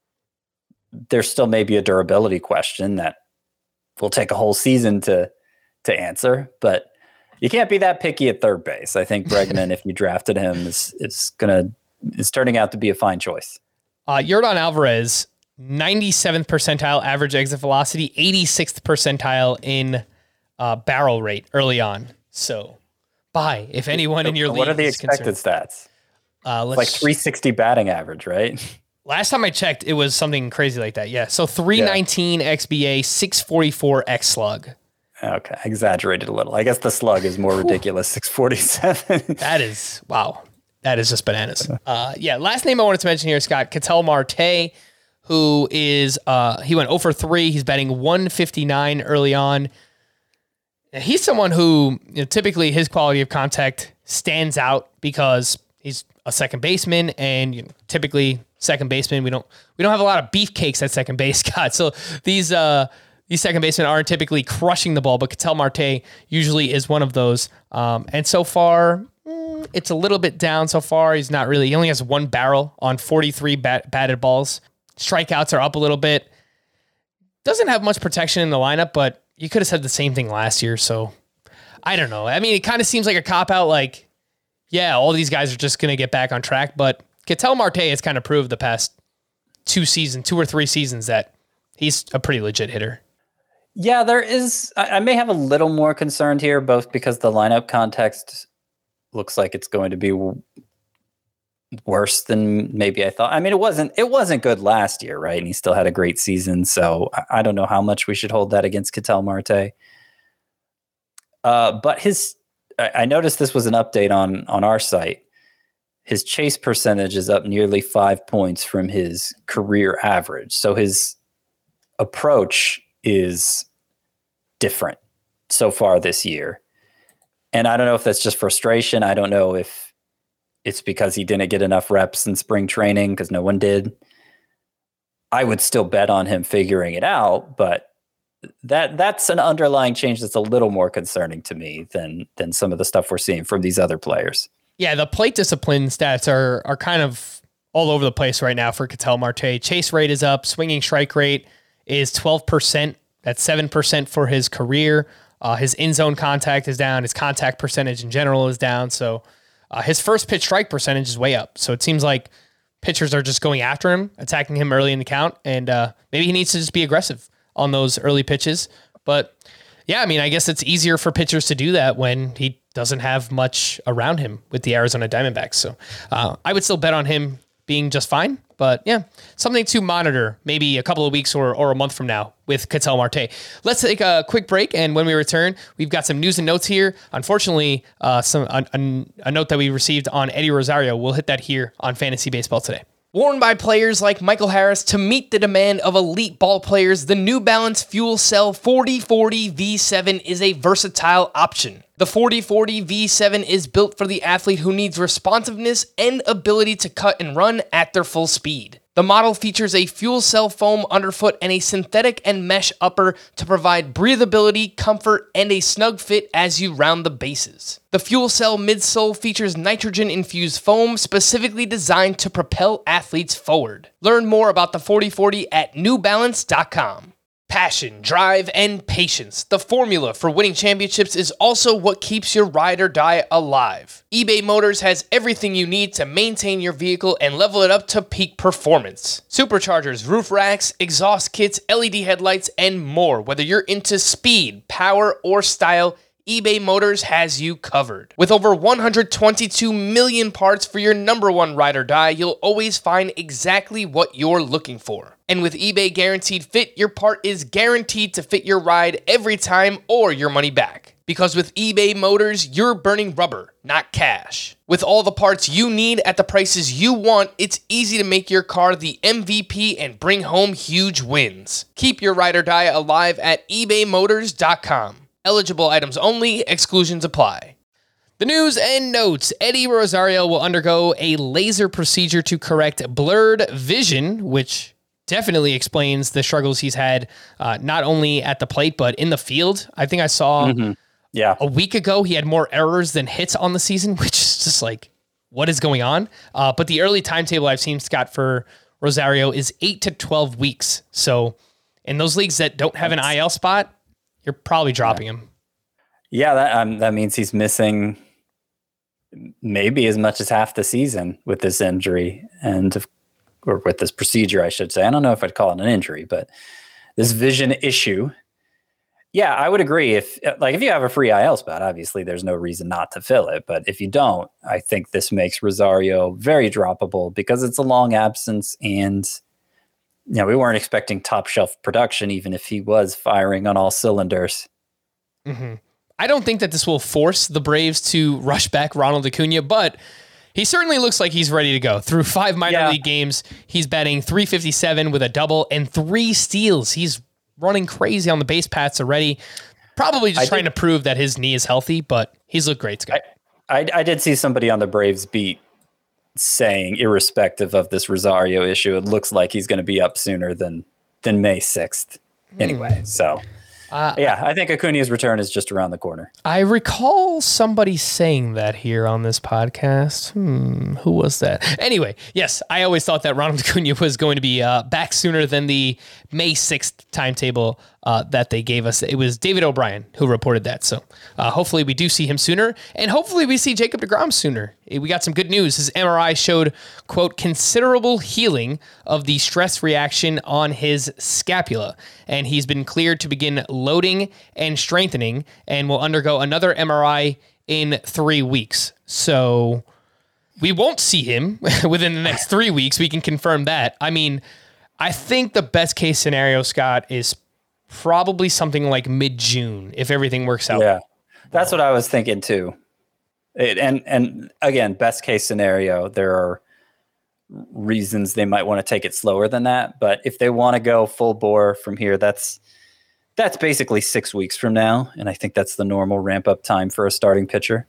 There's still maybe a durability question that will take a whole season to to answer, but you can't be that picky at third base. I think Bregman, if you drafted him, is it's gonna is turning out to be a fine choice. Uh, Yordan Alvarez, ninety-seventh percentile average exit velocity, eighty-sixth percentile in uh, barrel rate early on. So buy if anyone in your what league. What are the is expected concerned. stats? Uh, let's, like three sixty batting average, right? Last time I checked, it was something crazy like that. Yeah. So three nineteen yeah. X B A, six forty-four X slug. Okay. Exaggerated a little. I guess the slug is more ridiculous. six forty-seven. That is, wow. That is just bananas. Uh, yeah. Last name I wanted to mention here, Scott, Ketel Marte, who is, uh, he went oh for three. He's batting one fifty-nine early on. He's someone who, you know, typically his quality of contact stands out because he's a second baseman, and you know, typically second baseman, we don't we don't have a lot of beefcakes at second base, Scott. So these uh, these second basemen aren't typically crushing the ball, but Ketel Marte usually is one of those. Um, and so far, mm, it's a little bit down so far. He's not really. He only has one barrel on forty-three bat, batted balls. Strikeouts are up a little bit. Doesn't have much protection in the lineup, but you could have said the same thing last year. So I don't know. I mean, it kind of seems like a cop-out, like, yeah, all these guys are just going to get back on track. But Ketel Marte has kind of proved the past two seasons, two or three seasons, that he's a pretty legit hitter. Yeah, there is. I, I may have a little more concerned here, both because the lineup context looks like it's going to be w- worse than maybe I thought. I mean, it wasn't. It wasn't good last year, right? And he still had a great season. So I, I don't know how much we should hold that against Ketel Marte. Uh, but his. I noticed this was an update on, on our site. His chase percentage is up nearly five points from his career average. So his approach is different so far this year. And I don't know if that's just frustration. I don't know if it's because he didn't get enough reps in spring training because no one did. I would still bet on him figuring it out, but That that's an underlying change that's a little more concerning to me than than some of the stuff we're seeing from these other players. Yeah, the plate discipline stats are are kind of all over the place right now for Ketel Marte. Chase rate is up. Swinging strike rate is twelve percent. That's seven percent for his career. Uh, his in-zone contact is down. His contact percentage in general is down. So uh, his first pitch strike percentage is way up. So it seems like pitchers are just going after him, attacking him early in the count, and uh, maybe he needs to just be aggressive on those early pitches. But yeah, I mean, I guess it's easier for pitchers to do that when he doesn't have much around him with the Arizona Diamondbacks. So uh, I would still bet on him being just fine. But yeah, something to monitor maybe a couple of weeks or, or a month from now with Ketel Marte. Let's take a quick break, and when we return, we've got some news and notes here. Unfortunately, uh, some a, a, a note that we received on Eddie Rosario. We'll hit that here on Fantasy Baseball Today. Worn by players like Michael Harris to meet the demand of elite ball players, the New Balance Fuel Cell forty forty V seven is a versatile option. The forty forty V seven is built for the athlete who needs responsiveness and ability to cut and run at their full speed. The model features a fuel cell foam underfoot and a synthetic and mesh upper to provide breathability, comfort, and a snug fit as you round the bases. The fuel cell midsole features nitrogen-infused foam specifically designed to propel athletes forward. Learn more about the forty forty at new balance dot com. Passion, drive, and patience. The formula for winning championships is also what keeps your ride or die alive. eBay Motors has everything you need to maintain your vehicle and level it up to peak performance. Superchargers, roof racks, exhaust kits, L E D headlights, and more. Whether you're into speed, power, or style, eBay Motors has you covered. With over one hundred twenty-two million parts for your number one ride or die, you'll always find exactly what you're looking for. And with eBay Guaranteed Fit, your part is guaranteed to fit your ride every time or your money back. Because with eBay Motors, you're burning rubber, not cash. With all the parts you need at the prices you want, it's easy to make your car the M V P and bring home huge wins. Keep your ride or die alive at ebay motors dot com. Eligible items only, exclusions apply. The news and notes. Eddie Rosario will undergo a laser procedure to correct blurred vision, which definitely explains the struggles he's had, uh, not only at the plate, but in the field. I think I saw Mm-hmm. Yeah. a week ago, he had more errors than hits on the season, which is just like, what is going on? Uh, but the early timetable I've seen, Scott, for Rosario is eight to twelve weeks. So in those leagues that don't have an I L spot, you're probably dropping yeah. him. Yeah, that um, that means he's missing maybe as much as half the season with this injury and or with this procedure, I should say. I don't know if I'd call it an injury, but this vision issue. Yeah, I would agree. If like if you have a free I L spot, obviously there's no reason not to fill it. But if you don't, I think this makes Rosario very droppable because it's a long absence, and you know we weren't expecting top shelf production, even if he was firing on all cylinders. Mm-hmm. I don't think that this will force the Braves to rush back Ronald Acuna, but he certainly looks like he's ready to go. Through five minor Yeah. league games, he's batting three fifty-seven with a double and three steals. He's running crazy on the base paths already. Probably just I trying did, to prove that his knee is healthy, but he's looked great, Scott. I, I, I did see somebody on the Braves beat saying, irrespective of this Rosario issue, it looks like he's going to be up sooner than than May sixth. Anyway, so Uh, yeah, I think Acuna's return is just around the corner. I recall somebody saying that here on this podcast. Hmm, who was that? Anyway, yes, I always thought that Ronald Acuna was going to be uh, back sooner than the May sixth timetable uh, that they gave us. It was David O'Brien who reported that. So uh, hopefully we do see him sooner, and hopefully we see Jacob deGrom sooner. We got some good news. His M R I showed, quote, considerable healing of the stress reaction on his scapula, and he's been cleared to begin loading and strengthening and will undergo another M R I in three weeks. So we won't see him within the next three weeks. We can confirm that. I mean, I think the best case scenario, Scott, is probably something like mid-June if everything works out. Yeah, that's what I was thinking too. It, and and again, best case scenario, there are reasons they might want to take it slower than that. But if they want to go full bore from here, that's that's basically six weeks from now. And I think that's the normal ramp up time for a starting pitcher.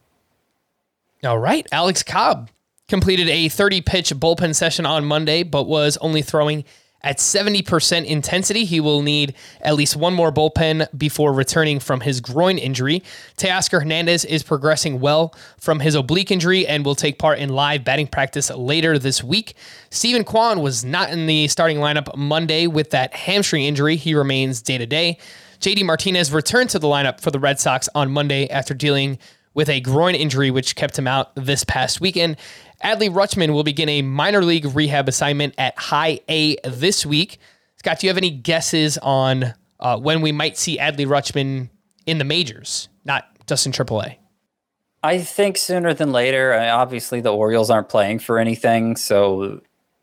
All right. Alex Cobb completed a thirty pitch bullpen session on Monday, but was only throwing at seventy percent intensity. He will need at least one more bullpen before returning from his groin injury. Teoscar Hernandez is progressing well from his oblique injury and will take part in live batting practice later this week. Steven Kwan was not in the starting lineup Monday with that hamstring injury. He remains day-to-day. J D Martinez returned to the lineup for the Red Sox on Monday after dealing with a groin injury, which kept him out this past weekend. Adley Rutschman will begin a minor league rehab assignment at High A this week. Scott, do you have any guesses on uh, when we might see Adley Rutschman in the majors, not just in triple A? I think sooner than later. I mean, obviously, the Orioles aren't playing for anything, so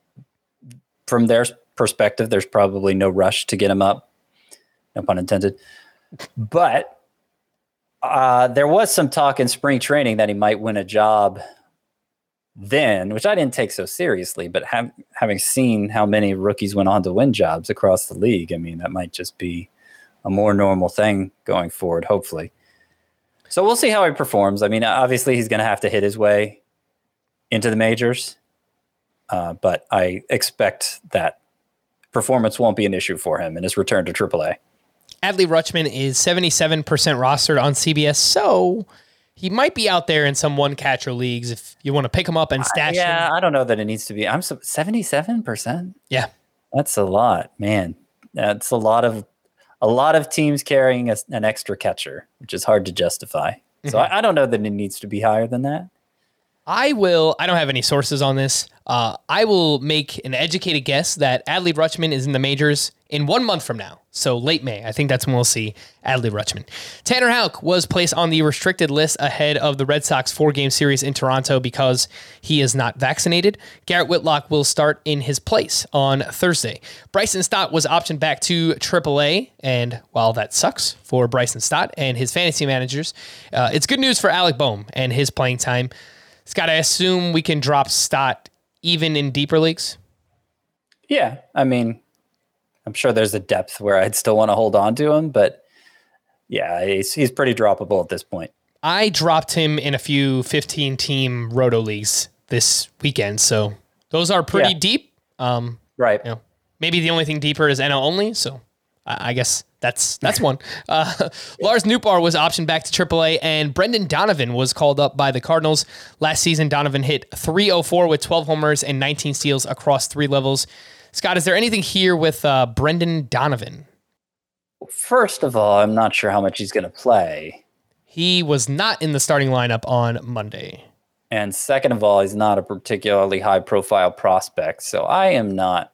from their perspective, there's probably no rush to get him up. No pun intended. But uh, there was some talk in spring training that he might win a job then, which I didn't take so seriously. But have, having seen how many rookies went on to win jobs across the league, I mean, that might just be a more normal thing going forward, hopefully. So we'll see how he performs. I mean, obviously, he's going to have to hit his way into the majors. Uh, but I expect that performance won't be an issue for him in his return to triple A. Adley Rutschman is seventy-seven percent rostered on C B S, so he might be out there in some one-catcher leagues if you want to pick him up and stash uh, yeah, him. I don't know that it needs to be. I'm so, seventy-seven percent? Yeah. That's a lot, man. That's a lot of a lot of teams carrying a, an extra catcher, which is hard to justify. Mm-hmm. So I, I don't know that it needs to be higher than that. I will, I don't have any sources on this. Uh, I will make an educated guess that Adley Rutschman is in the majors in one month from now. So late May. I think that's when we'll see Adley Rutschman. Tanner Houck was placed on the restricted list ahead of the Red Sox four-game series in Toronto because he is not vaccinated. Garrett Whitlock will start in his place on Thursday. Bryson Stott was optioned back to triple A, and while that sucks for Bryson Stott and his fantasy managers, uh, it's good news for Alec Boehm and his playing time. Scott, I assume we can drop Stott even in deeper leagues? Yeah, I mean, I'm sure there's a depth where I'd still want to hold on to him, but yeah, he's, he's pretty droppable at this point. I dropped him in a few fifteen-team roto leagues this weekend, so those are pretty yeah. deep. Um, right. You know, maybe the only thing deeper is N L only, so I, I guess that's that's one. Uh, Lars Nootbaar was optioned back to triple A, and Brendan Donovan was called up by the Cardinals. Last season, Donovan hit three oh four with twelve homers and nineteen steals across three levels. Scott, is there anything here with uh, Brendan Donovan? First of all, I'm not sure how much he's going to play. He was not in the starting lineup on Monday. And second of all, he's not a particularly high-profile prospect, so I am not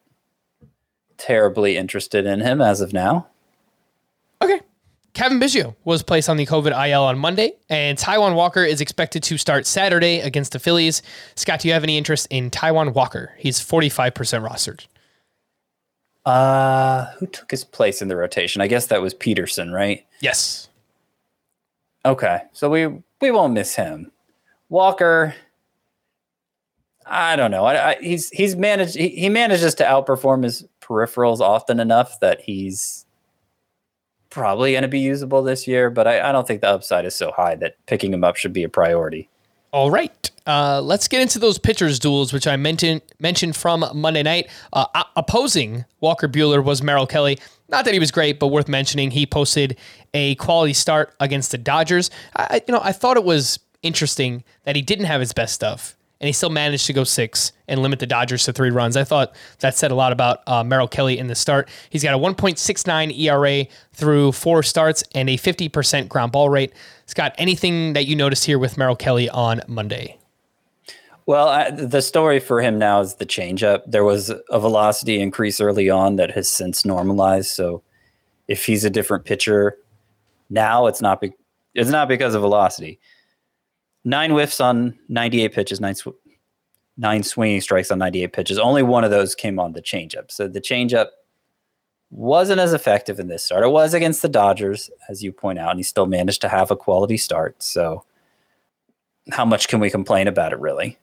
terribly interested in him as of now. Okay. Kevin Biggio was placed on the COVID I L on Monday, and Taijuan Walker is expected to start Saturday against the Phillies. Scott, do you have any interest in Taijuan Walker? He's forty-five percent rostered. Uh, who took his place in the rotation? I guess that was Peterson, right? Yes. Okay, so we we won't miss him. Walker, I don't know. I, I, he's he's managed. He, he manages to outperform his peripherals often enough that he's probably going to be usable this year. But I, I don't think the upside is so high that picking him up should be a priority. All right. Uh, let's get into those pitchers duels, which I mentioned mentioned from Monday night. Uh, opposing Walker Buehler was Merrill Kelly. Not that he was great, but worth mentioning. He posted a quality start against the Dodgers. I, you know, I thought it was interesting that he didn't have his best stuff, and he still managed to go six and limit the Dodgers to three runs. I thought that said a lot about uh, Merrill Kelly in the start. He's got a one point six nine E R A through four starts and a fifty percent ground ball rate. Scott, anything that you noticed here with Merrill Kelly on Monday? Well, I, the story for him now is the changeup. There was a velocity increase early on that has since normalized. So if he's a different pitcher now, it's not be, it's not because of velocity. Nine whiffs on ninety-eight pitches, nine, sw- nine swinging strikes on ninety-eight pitches. Only one of those came on the changeup. So the changeup wasn't as effective in this start. It was against the Dodgers, as you point out, and he still managed to have a quality start. So how much can we complain about it, really?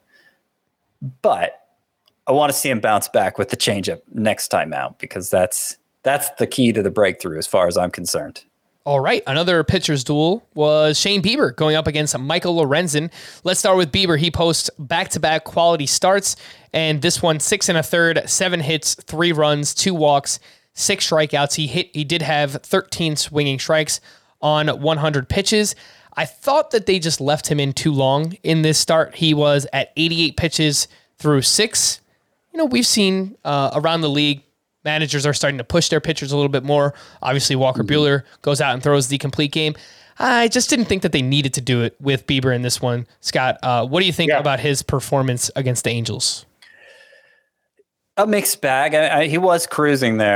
But I want to see him bounce back with the changeup next time out, because that's that's the key to the breakthrough as far as I'm concerned. All right, another pitcher's duel was Shane Bieber going up against Michael Lorenzen. Let's start with Bieber. He posts back-to-back quality starts, and this one, six and a third, seven hits, three runs, two walks, six strikeouts. He hit. He did have thirteen swinging strikes on one hundred pitches. I thought that they just left him in too long in this start. He was at eighty-eight pitches through six. You know, we've seen uh, around the league, managers are starting to push their pitchers a little bit more. Obviously, Walker mm-hmm. Buehler goes out and throws the complete game. I just didn't think that they needed to do it with Bieber in this one. Scott, uh, what do you think yeah. about his performance against the Angels? A mixed bag. I, I, he was cruising there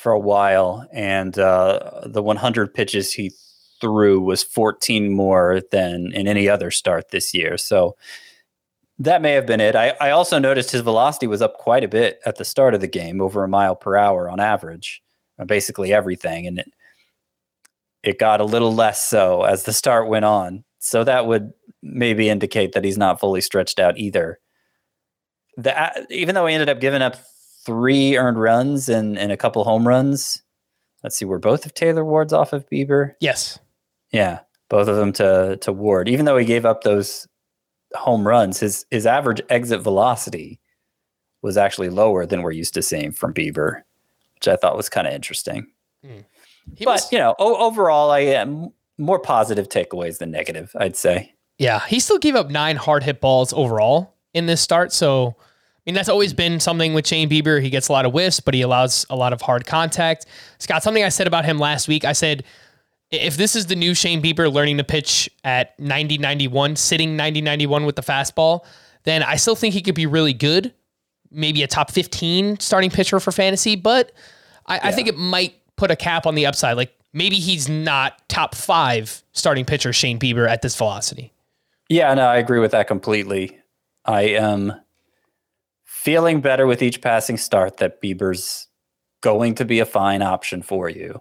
for a while, and uh, the one hundred pitches he threw was fourteen more than in any other start this year. So that may have been it. I, I also noticed his velocity was up quite a bit at the start of the game, over a mile per hour on average, basically everything. And it, it got a little less so as the start went on. So that would maybe indicate that he's not fully stretched out either. The, even though he ended up giving up three earned runs and, and a couple home runs, let's see, were both of Taylor Ward's off of Bieber? Yes. Yeah, both of them to to Ward. Even though he gave up those home runs, his his average exit velocity was actually lower than we're used to seeing from Bieber, which I thought was kind of interesting. Mm. But, was, you know, o- overall, I am more positive takeaways than negative, I'd say. Yeah, he still gave up nine hard hit balls overall in this start. So, I mean, that's always been something with Shane Bieber. He gets a lot of whiffs, but he allows a lot of hard contact. Scott, something I said about him last week, I said, if this is the new Shane Bieber learning to pitch at ninety ninety-one, sitting ninety ninety-one with the fastball, then I still think he could be really good. Maybe a top fifteen starting pitcher for fantasy, but I, yeah. I think it might put a cap on the upside. Like maybe he's not top five starting pitcher Shane Bieber at this velocity. Yeah, no, I agree with that completely. I am feeling better with each passing start that Bieber's going to be a fine option for you.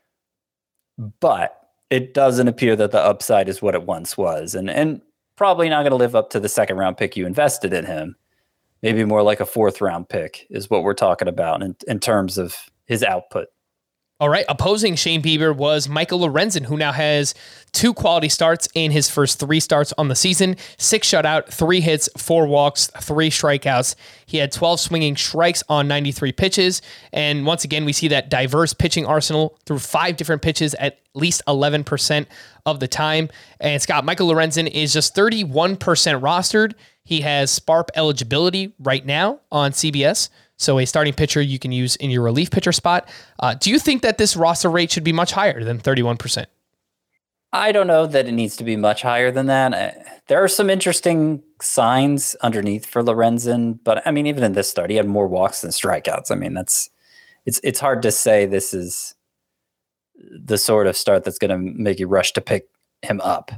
But it doesn't appear that the upside is what it once was, and and probably not going to live up to the second round pick you invested in him. Maybe more like a fourth round pick is what we're talking about in, in terms of his output. All right. Opposing Shane Bieber was Michael Lorenzen, who now has two quality starts in his first three starts on the season. Six shutout, three hits, four walks, three strikeouts. He had twelve swinging strikes on ninety-three pitches. And once again, we see that diverse pitching arsenal through five different pitches at least eleven percent of the time. And Scott, Michael Lorenzen is just thirty-one percent rostered. He has S P A R P eligibility right now on C B S. So a starting pitcher you can use in your relief pitcher spot. Uh, do you think that this roster rate should be much higher than thirty-one percent? I don't know that it needs to be much higher than that. There are some interesting signs underneath for Lorenzen, but I mean, even in this start, he had more walks than strikeouts. I mean, that's it's it's hard to say this is the sort of start that's going to make you rush to pick him up.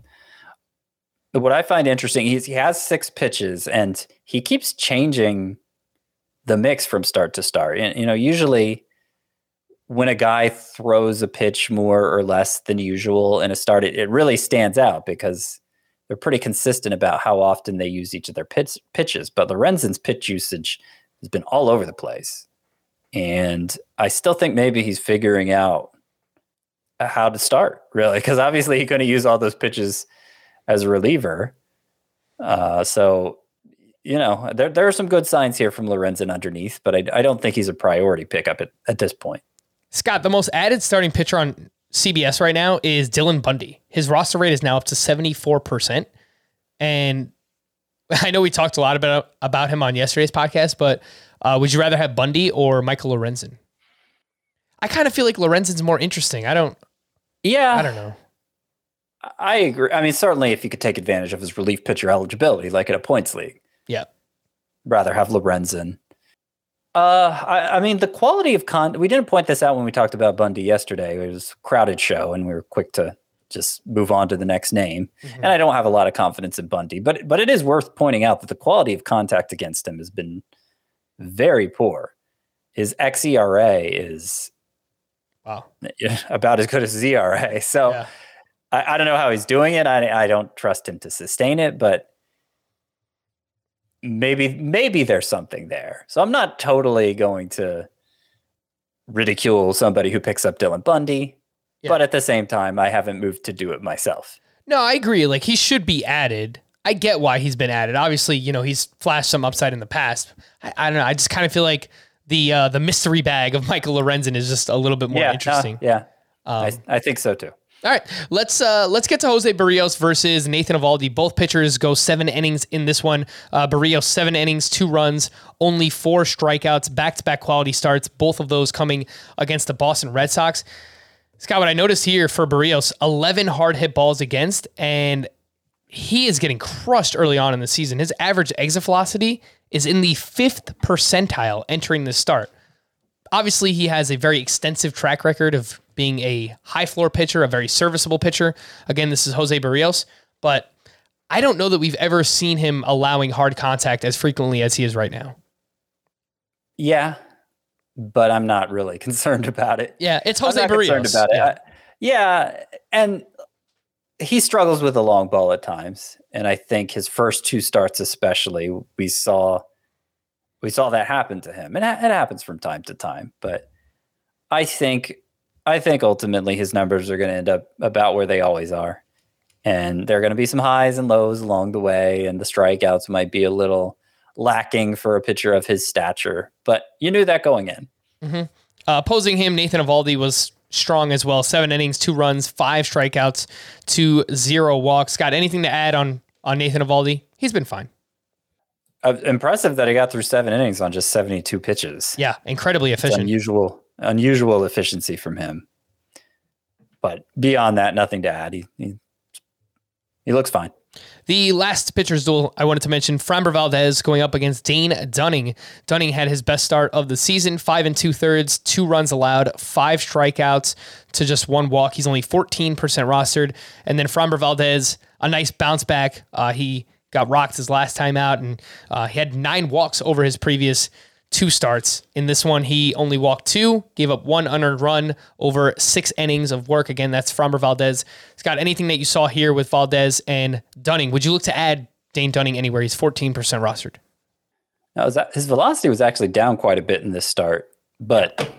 But what I find interesting is he has six pitches and he keeps changing the mix from start to start. And, you know, usually when a guy throws a pitch more or less than usual in a start, it, it really stands out because they're pretty consistent about how often they use each of their pitch, pitches. But Lorenzen's pitch usage has been all over the place. And I still think maybe he's figuring out how to start, really, because obviously he couldn't use all those pitches as a reliever. Uh, so, you know, there there are some good signs here from Lorenzen underneath, but I, I don't think he's a priority pickup at, at this point. Scott, the most added starting pitcher on C B S right now is Dylan Bundy. His roster rate is now up to seventy-four percent. And I know we talked a lot about, about him on yesterday's podcast, but uh, would you rather have Bundy or Michael Lorenzen? I kind of feel like Lorenzen's more interesting. I don't, yeah, I don't know. I agree. I mean, certainly if you could take advantage of his relief pitcher eligibility, like in a points league. Yeah. Rather have Lorenzen. Uh, I, I mean, the quality of con, we didn't point this out when we talked about Bundy yesterday. It was a crowded show and we were quick to just move on to the next name. Mm-hmm. And I don't have a lot of confidence in Bundy, but, but it is worth pointing out that the quality of contact against him has been very poor. His X E R A is wow, about as good as Z R A. So yeah. I, I don't know how he's doing it. I, I don't trust him to sustain it, but maybe maybe there's something there. So I'm not totally going to ridicule somebody who picks up Dylan Bundy, yeah. but at the same time, I haven't moved to do it myself. No, I agree. Like, he should be added. I get why he's been added. Obviously, you know, he's flashed some upside in the past. I, I don't know. I just kind of feel like the uh, the mystery bag of Michael Lorenzen is just a little bit more yeah, interesting. Uh, yeah, um, I, I think so too. All right, let's uh, let's get to Jose Barrios versus Nathan Eovaldi. Both pitchers go seven innings in this one. Uh, Barrios, seven innings, two runs, only four strikeouts, back-to-back quality starts, both of those coming against the Boston Red Sox. Scott, what I noticed here for Barrios, eleven hard hit balls against, and he is getting crushed early on in the season. His average exit velocity is in the fifth percentile entering this start. obviously he has a very extensive track record of being a high floor pitcher, a very serviceable pitcher. Again, this is Jose Barrios, but I don't know that we've ever seen him allowing hard contact as frequently as he is right now. Yeah, but I'm not really concerned about it. Yeah, it's I'm Jose not Barrios. concerned about it. Yeah. I- yeah, and he struggles with the long ball at times, and I think his first two starts, especially, we saw we saw that happen to him, and it happens from time to time. But I think I think ultimately his numbers are going to end up about where they always are, and there are going to be some highs and lows along the way, and the strikeouts might be a little lacking for a pitcher of his stature. But you knew that going in. Mm-hmm. Uh, opposing him, Nathan Eovaldi was strong as well. Seven innings, two runs, five strikeouts, two zero walks. Got anything to add on on Nathan Eovaldi? He's been fine. Uh, impressive that he got through seven innings on just seventy-two pitches. Yeah, incredibly It's efficient. unusual, unusual efficiency from him. But beyond that, nothing to add. He he, he looks fine. The last pitcher's duel I wanted to mention, Framber Valdez going up against Dane Dunning. Dunning had his best start of the season, five and two thirds, two runs allowed, five strikeouts to just one walk. He's only fourteen percent rostered. And then Framber Valdez, a nice bounce back. Uh, he got rocked his last time out, and uh, he had nine walks over his previous two starts. In this one, he only walked two, gave up one unearned run over six innings of work. Again, that's Framber Valdez. Scott, anything that you saw here with Valdez and Dunning, would you look to add Dane Dunning anywhere? He's fourteen percent rostered. Now, is that, his velocity was actually down quite a bit in this start, but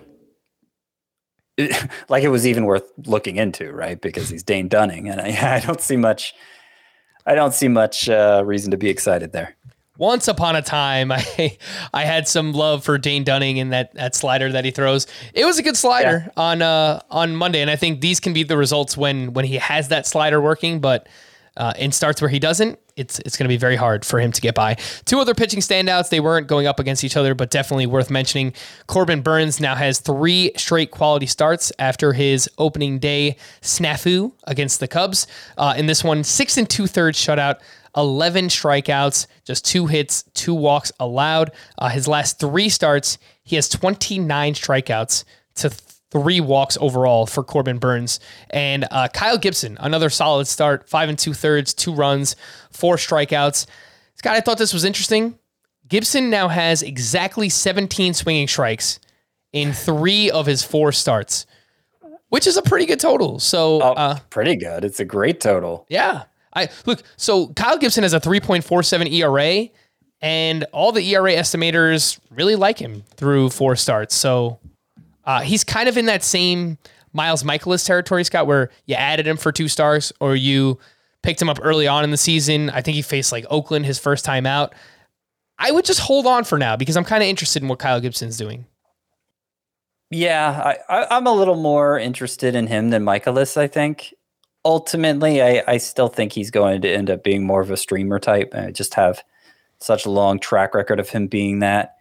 it, like it was even worth looking into, right? Because he's Dane Dunning, and I, I don't see much. I don't see much uh, reason to be excited there. Once upon a time, I I had some love for Dane Dunning and that, that slider that he throws. It was a good slider yeah. on uh, on Monday, and I think these can be the results when when he has that slider working. But uh, in starts where he doesn't, it's it's going to be very hard for him to get by. Two other pitching standouts. They weren't going up against each other, but definitely worth mentioning. Corbin Burns now has three straight quality starts after his opening day snafu against the Cubs. Uh, in this one, six and two thirds shutout. eleven strikeouts, just two hits, two walks allowed. Uh, his last three starts, he has twenty-nine strikeouts to three walks overall for Corbin Burns. And uh, Kyle Gibson, another solid start, five and two thirds, two runs, four strikeouts. Scott, I thought this was interesting. Gibson now has exactly seventeen swinging strikes in three of his four starts, which is a pretty good total. So, oh, uh, pretty good. It's a great total. Yeah. I look, so Kyle Gibson has a three point four seven E R A, and all the E R A estimators really like him through four starts. So uh, he's kind of in that same Miles Michaelis territory, Scott, where you added him for two stars or you picked him up early on in the season. I think he faced like Oakland his first time out. I would just hold on for now because I'm kind of interested in what Kyle Gibson's doing. Yeah, I, I, I'm a little more interested in him than Michaelis, I think. Ultimately, I, I still think he's going to end up being more of a streamer type. I just have such a long track record of him being that.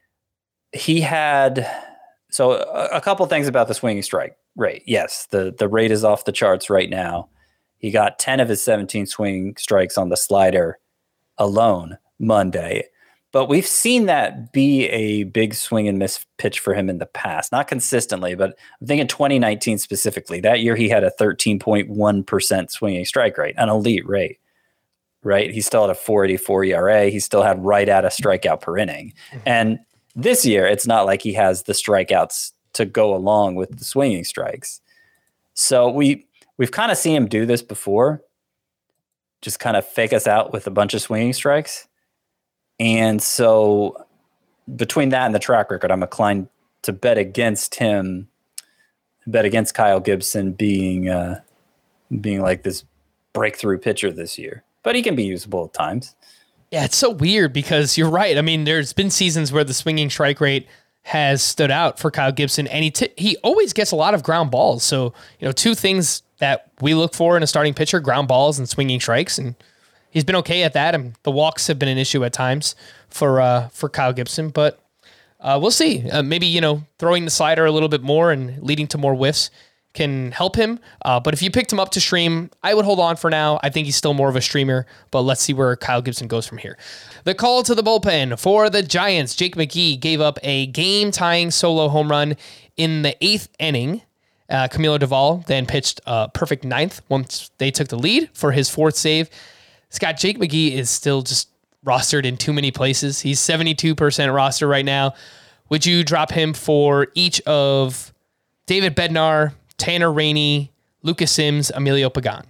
He had, so a, a couple things about the swinging strike rate. Yes, the, the rate is off the charts right now. He got ten of his seventeen swinging strikes on the slider alone Monday. But we've seen that be a big swing and miss pitch for him in the past. Not consistently, but I'm thinking twenty nineteen specifically. That year he had a thirteen point one percent swinging strike rate, an elite rate, right? He still had a four eighty-four E R A. He still had right at a strikeout per inning. And this year, it's not like he has the strikeouts to go along with the swinging strikes. So we, we've kind of seen him do this before, just kind of fake us out with a bunch of swinging strikes. And so between that and the track record, I'm inclined to bet against him, bet against Kyle Gibson being uh, being like this breakthrough pitcher this year. But he can be usable at times. Yeah, it's so weird because you're right. I mean, there's been seasons where the swinging strike rate has stood out for Kyle Gibson, and he t- he always gets a lot of ground balls. So, you know, two things that we look for in a starting pitcher, ground balls and swinging strikes, and he's been okay at that. And the walks have been an issue at times for uh, for Kyle Gibson, but uh, we'll see. Uh, maybe, you know, throwing the slider a little bit more and leading to more whiffs can help him. Uh, but if you picked him up to stream, I would hold on for now. I think he's still more of a streamer, but let's see where Kyle Gibson goes from here. The call to the bullpen for the Giants. Jake McGee gave up a game-tying solo home run in the eighth inning. Uh, Camilo Duvall then pitched a perfect ninth once they took the lead for his fourth save. Scott, Jake McGee is still just rostered in too many places. He's seventy-two percent roster right now. Would you drop him for each of David Bednar, Tanner Rainey, Lucas Sims, Emilio Pagan?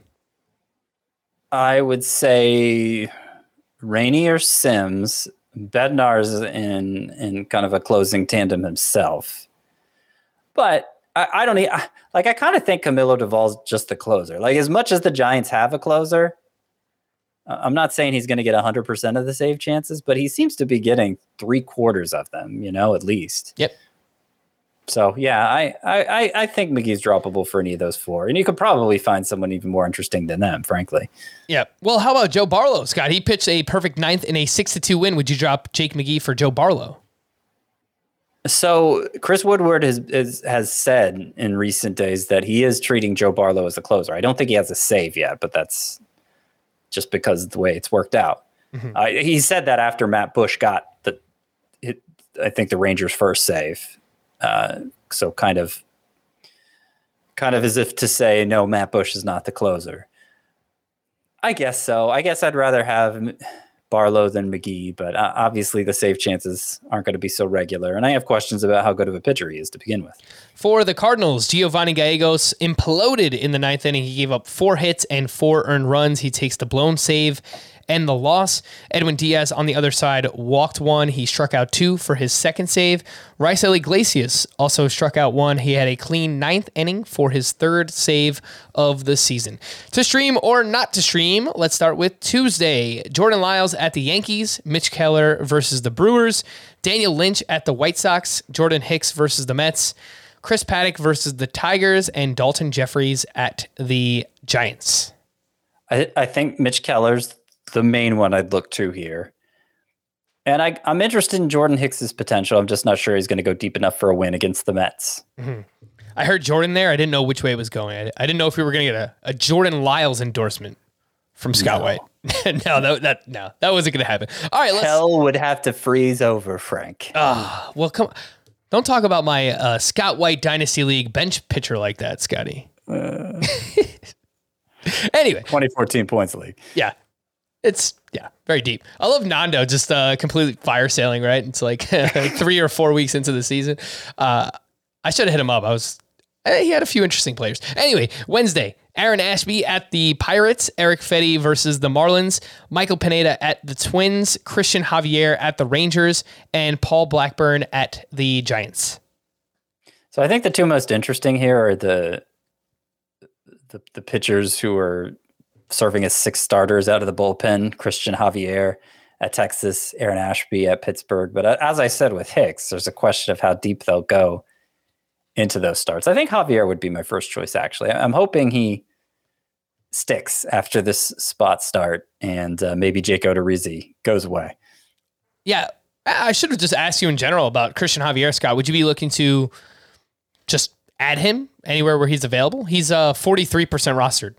I would say Rainey or Sims. Bednar's in in kind of a closing tandem himself. But I, I don't need, I, like, I kind of think Camilo Duvall's just the closer. Like, as much as the Giants have a closer, I'm not saying he's going to get one hundred percent of the save chances, but he seems to be getting three quarters of them, you know, at least. Yep. So, yeah, I, I, I think McGee's droppable for any of those four. And you could probably find someone even more interesting than them, frankly. Yeah. Well, how about Joe Barlow, Scott? He pitched a perfect ninth in a six to two win. Would you drop Jake McGee for Joe Barlow? So Chris Woodward has, is, has said in recent days that he is treating Joe Barlow as a closer. I don't think he has a save yet, but that's just because of the way it's worked out. Mm-hmm. Uh, he said that after Matt Bush got the, it, I think the Rangers' first save. Uh, so kind of, kind of as if to say, no, Matt Bush is not the closer. I guess so. I guess I'd rather have Barlow than McGee, but uh, obviously the save chances aren't going to be so regular. And I have questions about how good of a pitcher he is to begin with. For the Cardinals, Giovanni Gallegos imploded in the ninth inning. He gave up four hits and four earned runs. He takes the blown save and the loss. Edwin Diaz on the other side walked one. He struck out two for his second save. Raisel Iglesias also struck out one. He had a clean ninth inning for his third save of the season. To stream or not to stream, let's start with Tuesday. Jordan Lyles at the Yankees, Mitch Keller versus the Brewers, Daniel Lynch at the White Sox, Jordan Hicks versus the Mets, Chris Paddock versus the Tigers, and Dalton Jeffries at the Giants. I, I think Mitch Keller's the main one I'd look to here. And I, I'm interested in Jordan Hicks's potential. I'm just not sure he's going to go deep enough for a win against the Mets. Mm-hmm. I heard Jordan there. I didn't know which way it was going. I, I didn't know if we were going to get a, a Jordan Lyles endorsement from Scott no. White. no, that, that no, that wasn't going to happen. All right, let's. Hell would have to freeze over, Frank. Ah, uh, well, come on. Don't talk about my uh, Scott White Dynasty League bench pitcher like that, Scotty. Uh, anyway, twenty fourteen points league. Yeah. It's, yeah, very deep. I love Nando just uh, completely fire sailing, right? It's like three or four weeks into the season. Uh, I should have hit him up. I was, he had a few interesting players. Anyway, Wednesday, Aaron Ashby at the Pirates, Eric Fetty versus the Marlins, Michael Pineda at the Twins, Christian Javier at the Rangers, and Paul Blackburn at the Giants. So I think the two most interesting here are the the, the pitchers who are serving as six starters out of the bullpen, Christian Javier at Texas, Aaron Ashby at Pittsburgh. But as I said with Hicks, there's a question of how deep they'll go into those starts. I think Javier would be my first choice, actually. I'm hoping he sticks after this spot start and uh, maybe Jake Odorizzi goes away. Yeah, I should have just asked you in general about Christian Javier, Scott. Would you be looking to just add him anywhere where he's available? He's uh, forty-three percent rostered.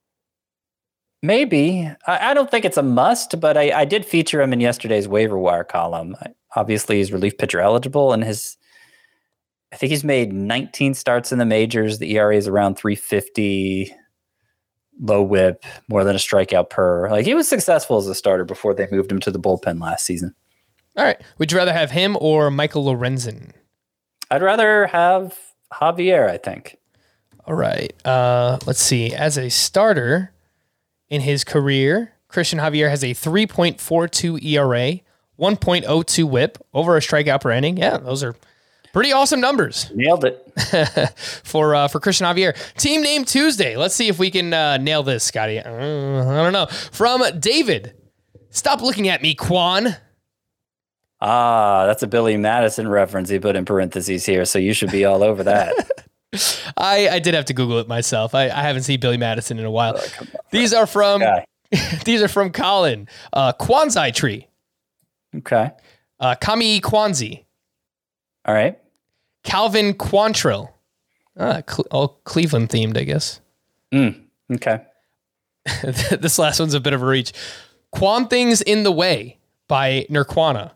Maybe. I, I don't think it's a must, but I, I did feature him in yesterday's waiver wire column. I, obviously, he's relief pitcher eligible, and his I think he's made nineteen starts in the majors. The E R A is around three fifty, low whip, more than a strikeout per. Like, he was successful as a starter before they moved him to the bullpen last season. All right. Would you rather have him or Michael Lorenzen? I'd rather have Javier, I think. All right. Uh, let's see. As a starter in his career, Christian Javier has a three point four two E R A, one point oh two whip, over a strikeout per inning. Yeah, those are pretty awesome numbers. Nailed it. for uh, for Christian Javier. Team name Tuesday. Let's see if we can uh, nail this, Scotty. Uh, I don't know. From David. Stop looking at me, Quan. Ah, that's a Billy Madison reference he put in parentheses here, so you should be all over that. I, I did have to Google it myself. I, I haven't seen Billy Madison in a while. Oh, on, these are from these are from Colin. Uh, Kwanzaa tree. Okay. Uh, Kami Kwanzi. All right. Calvin Quantrill. Ah, Cle- all Cleveland themed, I guess. Mm, okay. This last one's a bit of a reach. Quan Things in the Way by Nirquana.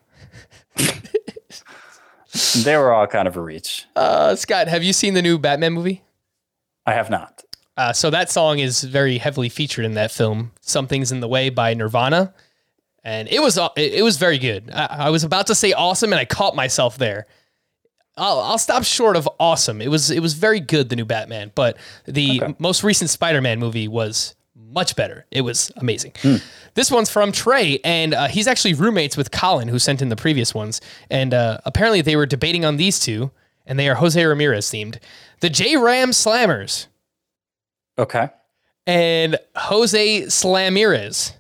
They were all kind of a reach. Uh, Scott, have you seen the new Batman movie? I have not. Uh, so that song is very heavily featured in that film, Something's in the Way by Nirvana. And it was it, it was very good. I, I was about to say awesome, and I caught myself there. I'll, I'll stop short of awesome. It was it was very good, the new Batman, but the Okay. most recent Spider-Man movie was much better. It was amazing. This one's from Trey, and uh, he's actually roommates with Colin, who sent in the previous ones. And uh, apparently they were debating on these two, and they are Jose Ramirez themed. The J Ram Slammers Okay. and Jose Slamirez.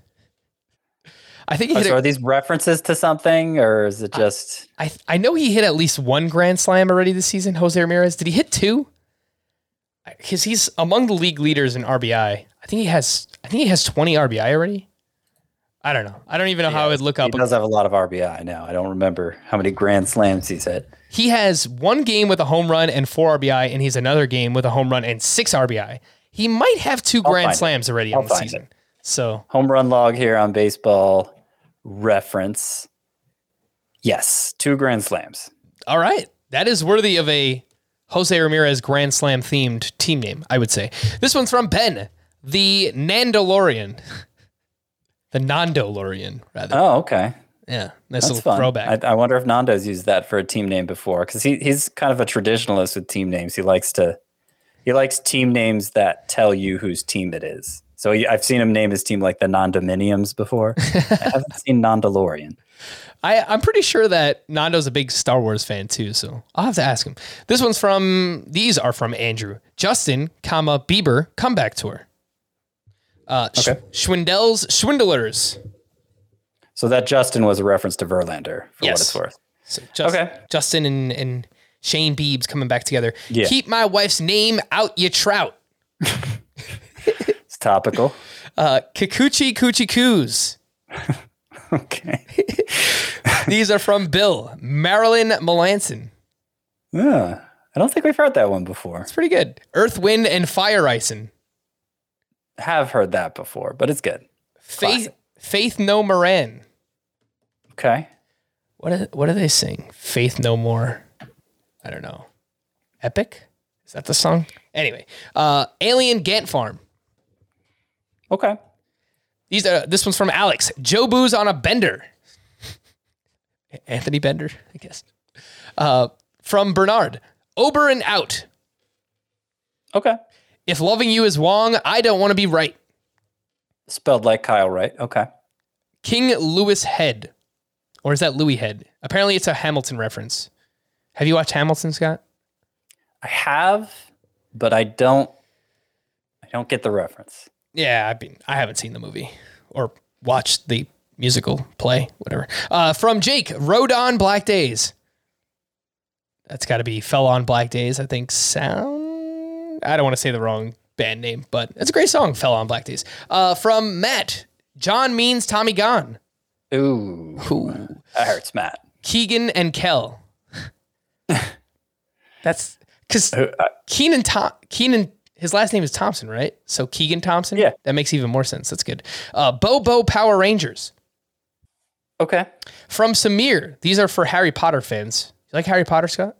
I think he Oh, hit so a- are these references to something, or is it just... I I know he hit at least one grand slam already this season. Jose Ramirez, did he hit two? Because he's among the league leaders in R B I. I think he has. I think he has twenty R B I already. I don't know. I don't even know how I would look He up. does have a lot of R B I now. I don't remember how many grand slams he's hit. He has one game with a home run and four R B I, and he's another game with a home run and six R B I. He might have two I'll grand find it. slams already I'll on the find season. it. So Home run log here on Baseball Reference. Yes, two grand slams. all right, that is worthy of a Jose Ramirez grand slam themed team name, I would say. This one's from Ben, the Nandalorian. The Nandolorian, rather. Oh, okay. Yeah, nice That's little fun. throwback. I, I wonder if Nando's used that for a team name before, because he, he's kind of a traditionalist with team names. He likes to he likes team names that tell you whose team it is. So he, I've seen him name his team like the Nondominiums before. I haven't seen Nandalorian. I, I'm pretty sure that Nando's a big Star Wars fan too, so I'll have to ask him. This one's from, these are from Andrew. Justin, comma, Bieber, comeback tour. Uh, Okay. Sch- Schwindel's Schwindlers. So that Justin was a reference to Verlander, for Yes. what it's worth. So Just, Okay. Justin and, and Shane Biebs coming back together. Yeah. Keep my wife's name out ya trout. It's topical. Uh, Kikuchi Coochie Coos. Okay. These are from Bill. Marilyn Melanson. Yeah. I don't think we've heard that one before. It's pretty good. Earth, Wind, and Fire Icing. Have heard that before, but it's good. Faith Classic. Faith No Moran. Okay. What are, what do they sing? Faith No More. I don't know. Epic? Is that the song? Anyway, uh, Alien Gant Farm. Okay. These are, this one's from Alex. Joe Boo's on a bender. Anthony Bender, I guess. Uh, from Bernard. Ober and Out. Okay. If loving you is wrong, I don't want to be right. Spelled like Kyle, right? Okay. King Louis Head. Or is that Louis Head? Apparently it's a Hamilton reference. Have you watched Hamilton, Scott? I have, but I don't I don't get the reference. Yeah, I've been, I haven't seen the movie or watched the musical play, whatever. Uh, from Jake, Rode on Black Days. That's got to be Fell on Black Days, I think. Sound. I don't want to say the wrong band name, but it's a great song, Fell on Black Days. Uh, from Matt, John Means Tommy Gone. Ooh. Ooh. That hurts, Matt. Keegan and Kel. That's because Uh, Keenan, Tom, Keenan, his last name is Thompson, right? So Keegan Thompson? Yeah. That makes even more sense. That's good. Uh, Bobo Power Rangers. Okay. From Samir. These are for Harry Potter fans. You like Harry Potter, Scott?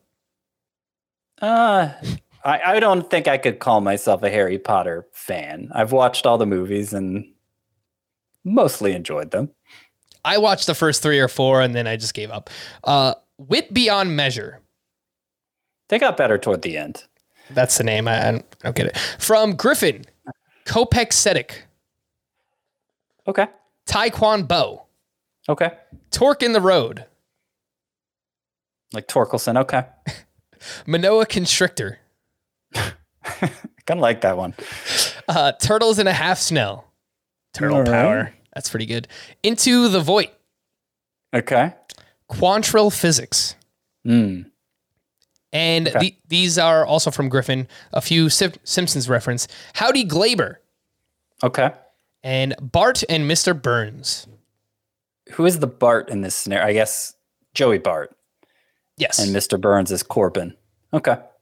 Uh I, I don't think I could call myself a Harry Potter fan. I've watched all the movies and mostly enjoyed them. I watched the first three or four and then I just gave up. Uh, Wit Beyond Measure. They got better toward the end. That's the name. I, I, don't, I don't get it. From Griffin. Kopek Setic. Okay. Taekwon Bo. Okay. Torque in the Road. Like Torkelson. Okay. Manoa Constrictor. Kind of like that one. Uh, Turtles in a Half Snell. Turtle All right. Power. That's pretty good. Into the Void. Okay. Quantrill Physics. Hmm. And Okay. the, these are also from Griffin. A few Sim- Simpsons reference. Howdy Glaber. Okay. And Bart and Mister Burns. Who is the Bart in this scenario? I guess Joey Bart. Yes. And Mister Burns is Corbin. Okay.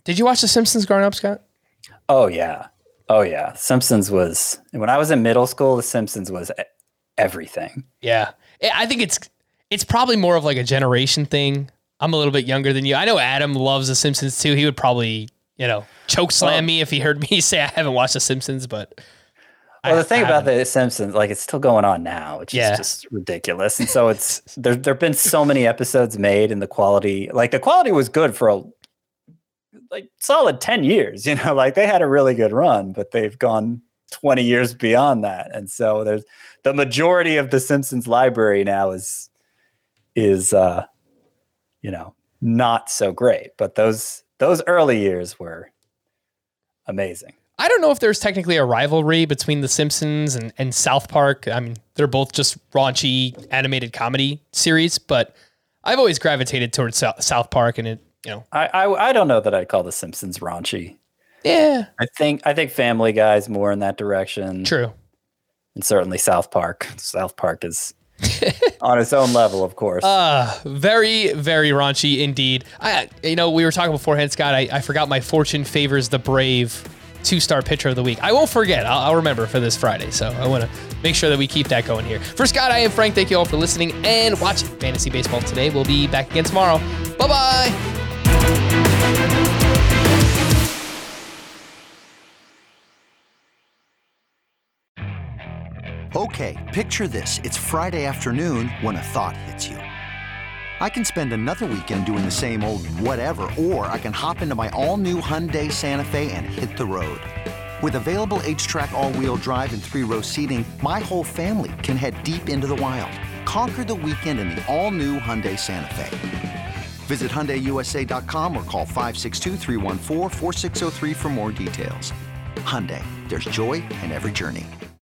Did you watch The Simpsons growing up, Scott? Oh, yeah. Oh, yeah. Simpsons was, when I was in middle school, The Simpsons was everything. Yeah. I think it's it's probably more of like a generation thing. I'm a little bit younger than you. I know Adam loves The Simpsons too. He would probably, you know, choke slam well, me if he heard me say I haven't watched The Simpsons, but well, I, the thing I about The Simpsons, like it's still going on now, which yeah. is just ridiculous. And so it's there there've been so many episodes made, and the quality, like the quality was good for a like solid ten years, you know, like they had a really good run, but they've gone twenty years beyond that. And so there's the majority of the Simpsons library now is is uh you know, not so great, but those those early years were amazing. I don't know if there's technically a rivalry between The Simpsons and, and South Park. I mean, they're both just raunchy animated comedy series, but I've always gravitated towards South Park, and it, you know, I I, I don't know that I'd call The Simpsons raunchy. Yeah, I think I think Family Guy's more in that direction. True, and certainly South Park. South Park is on its own level, of course. Uh, very, very raunchy indeed. I, you know, we were talking beforehand, Scott. I, I forgot my Fortune Favors the Brave two-star pitcher of the week. I won't forget. I'll, I'll remember for this Friday. So I want to make sure that we keep that going here. For Scott, I am Frank. Thank you all for listening and watching Fantasy Baseball today. We'll be back again tomorrow. Bye-bye. Okay, picture this. It's Friday afternoon when a thought hits you. I can spend another weekend doing the same old whatever, or I can hop into my all-new Hyundai Santa Fe and hit the road. With available H-Track all-wheel drive and three-row seating, my whole family can head deep into the wild. Conquer the weekend in the all-new Hyundai Santa Fe. Visit Hyundai U S A dot com or call five six two, three one four, four six zero three for more details. Hyundai, there's joy in every journey.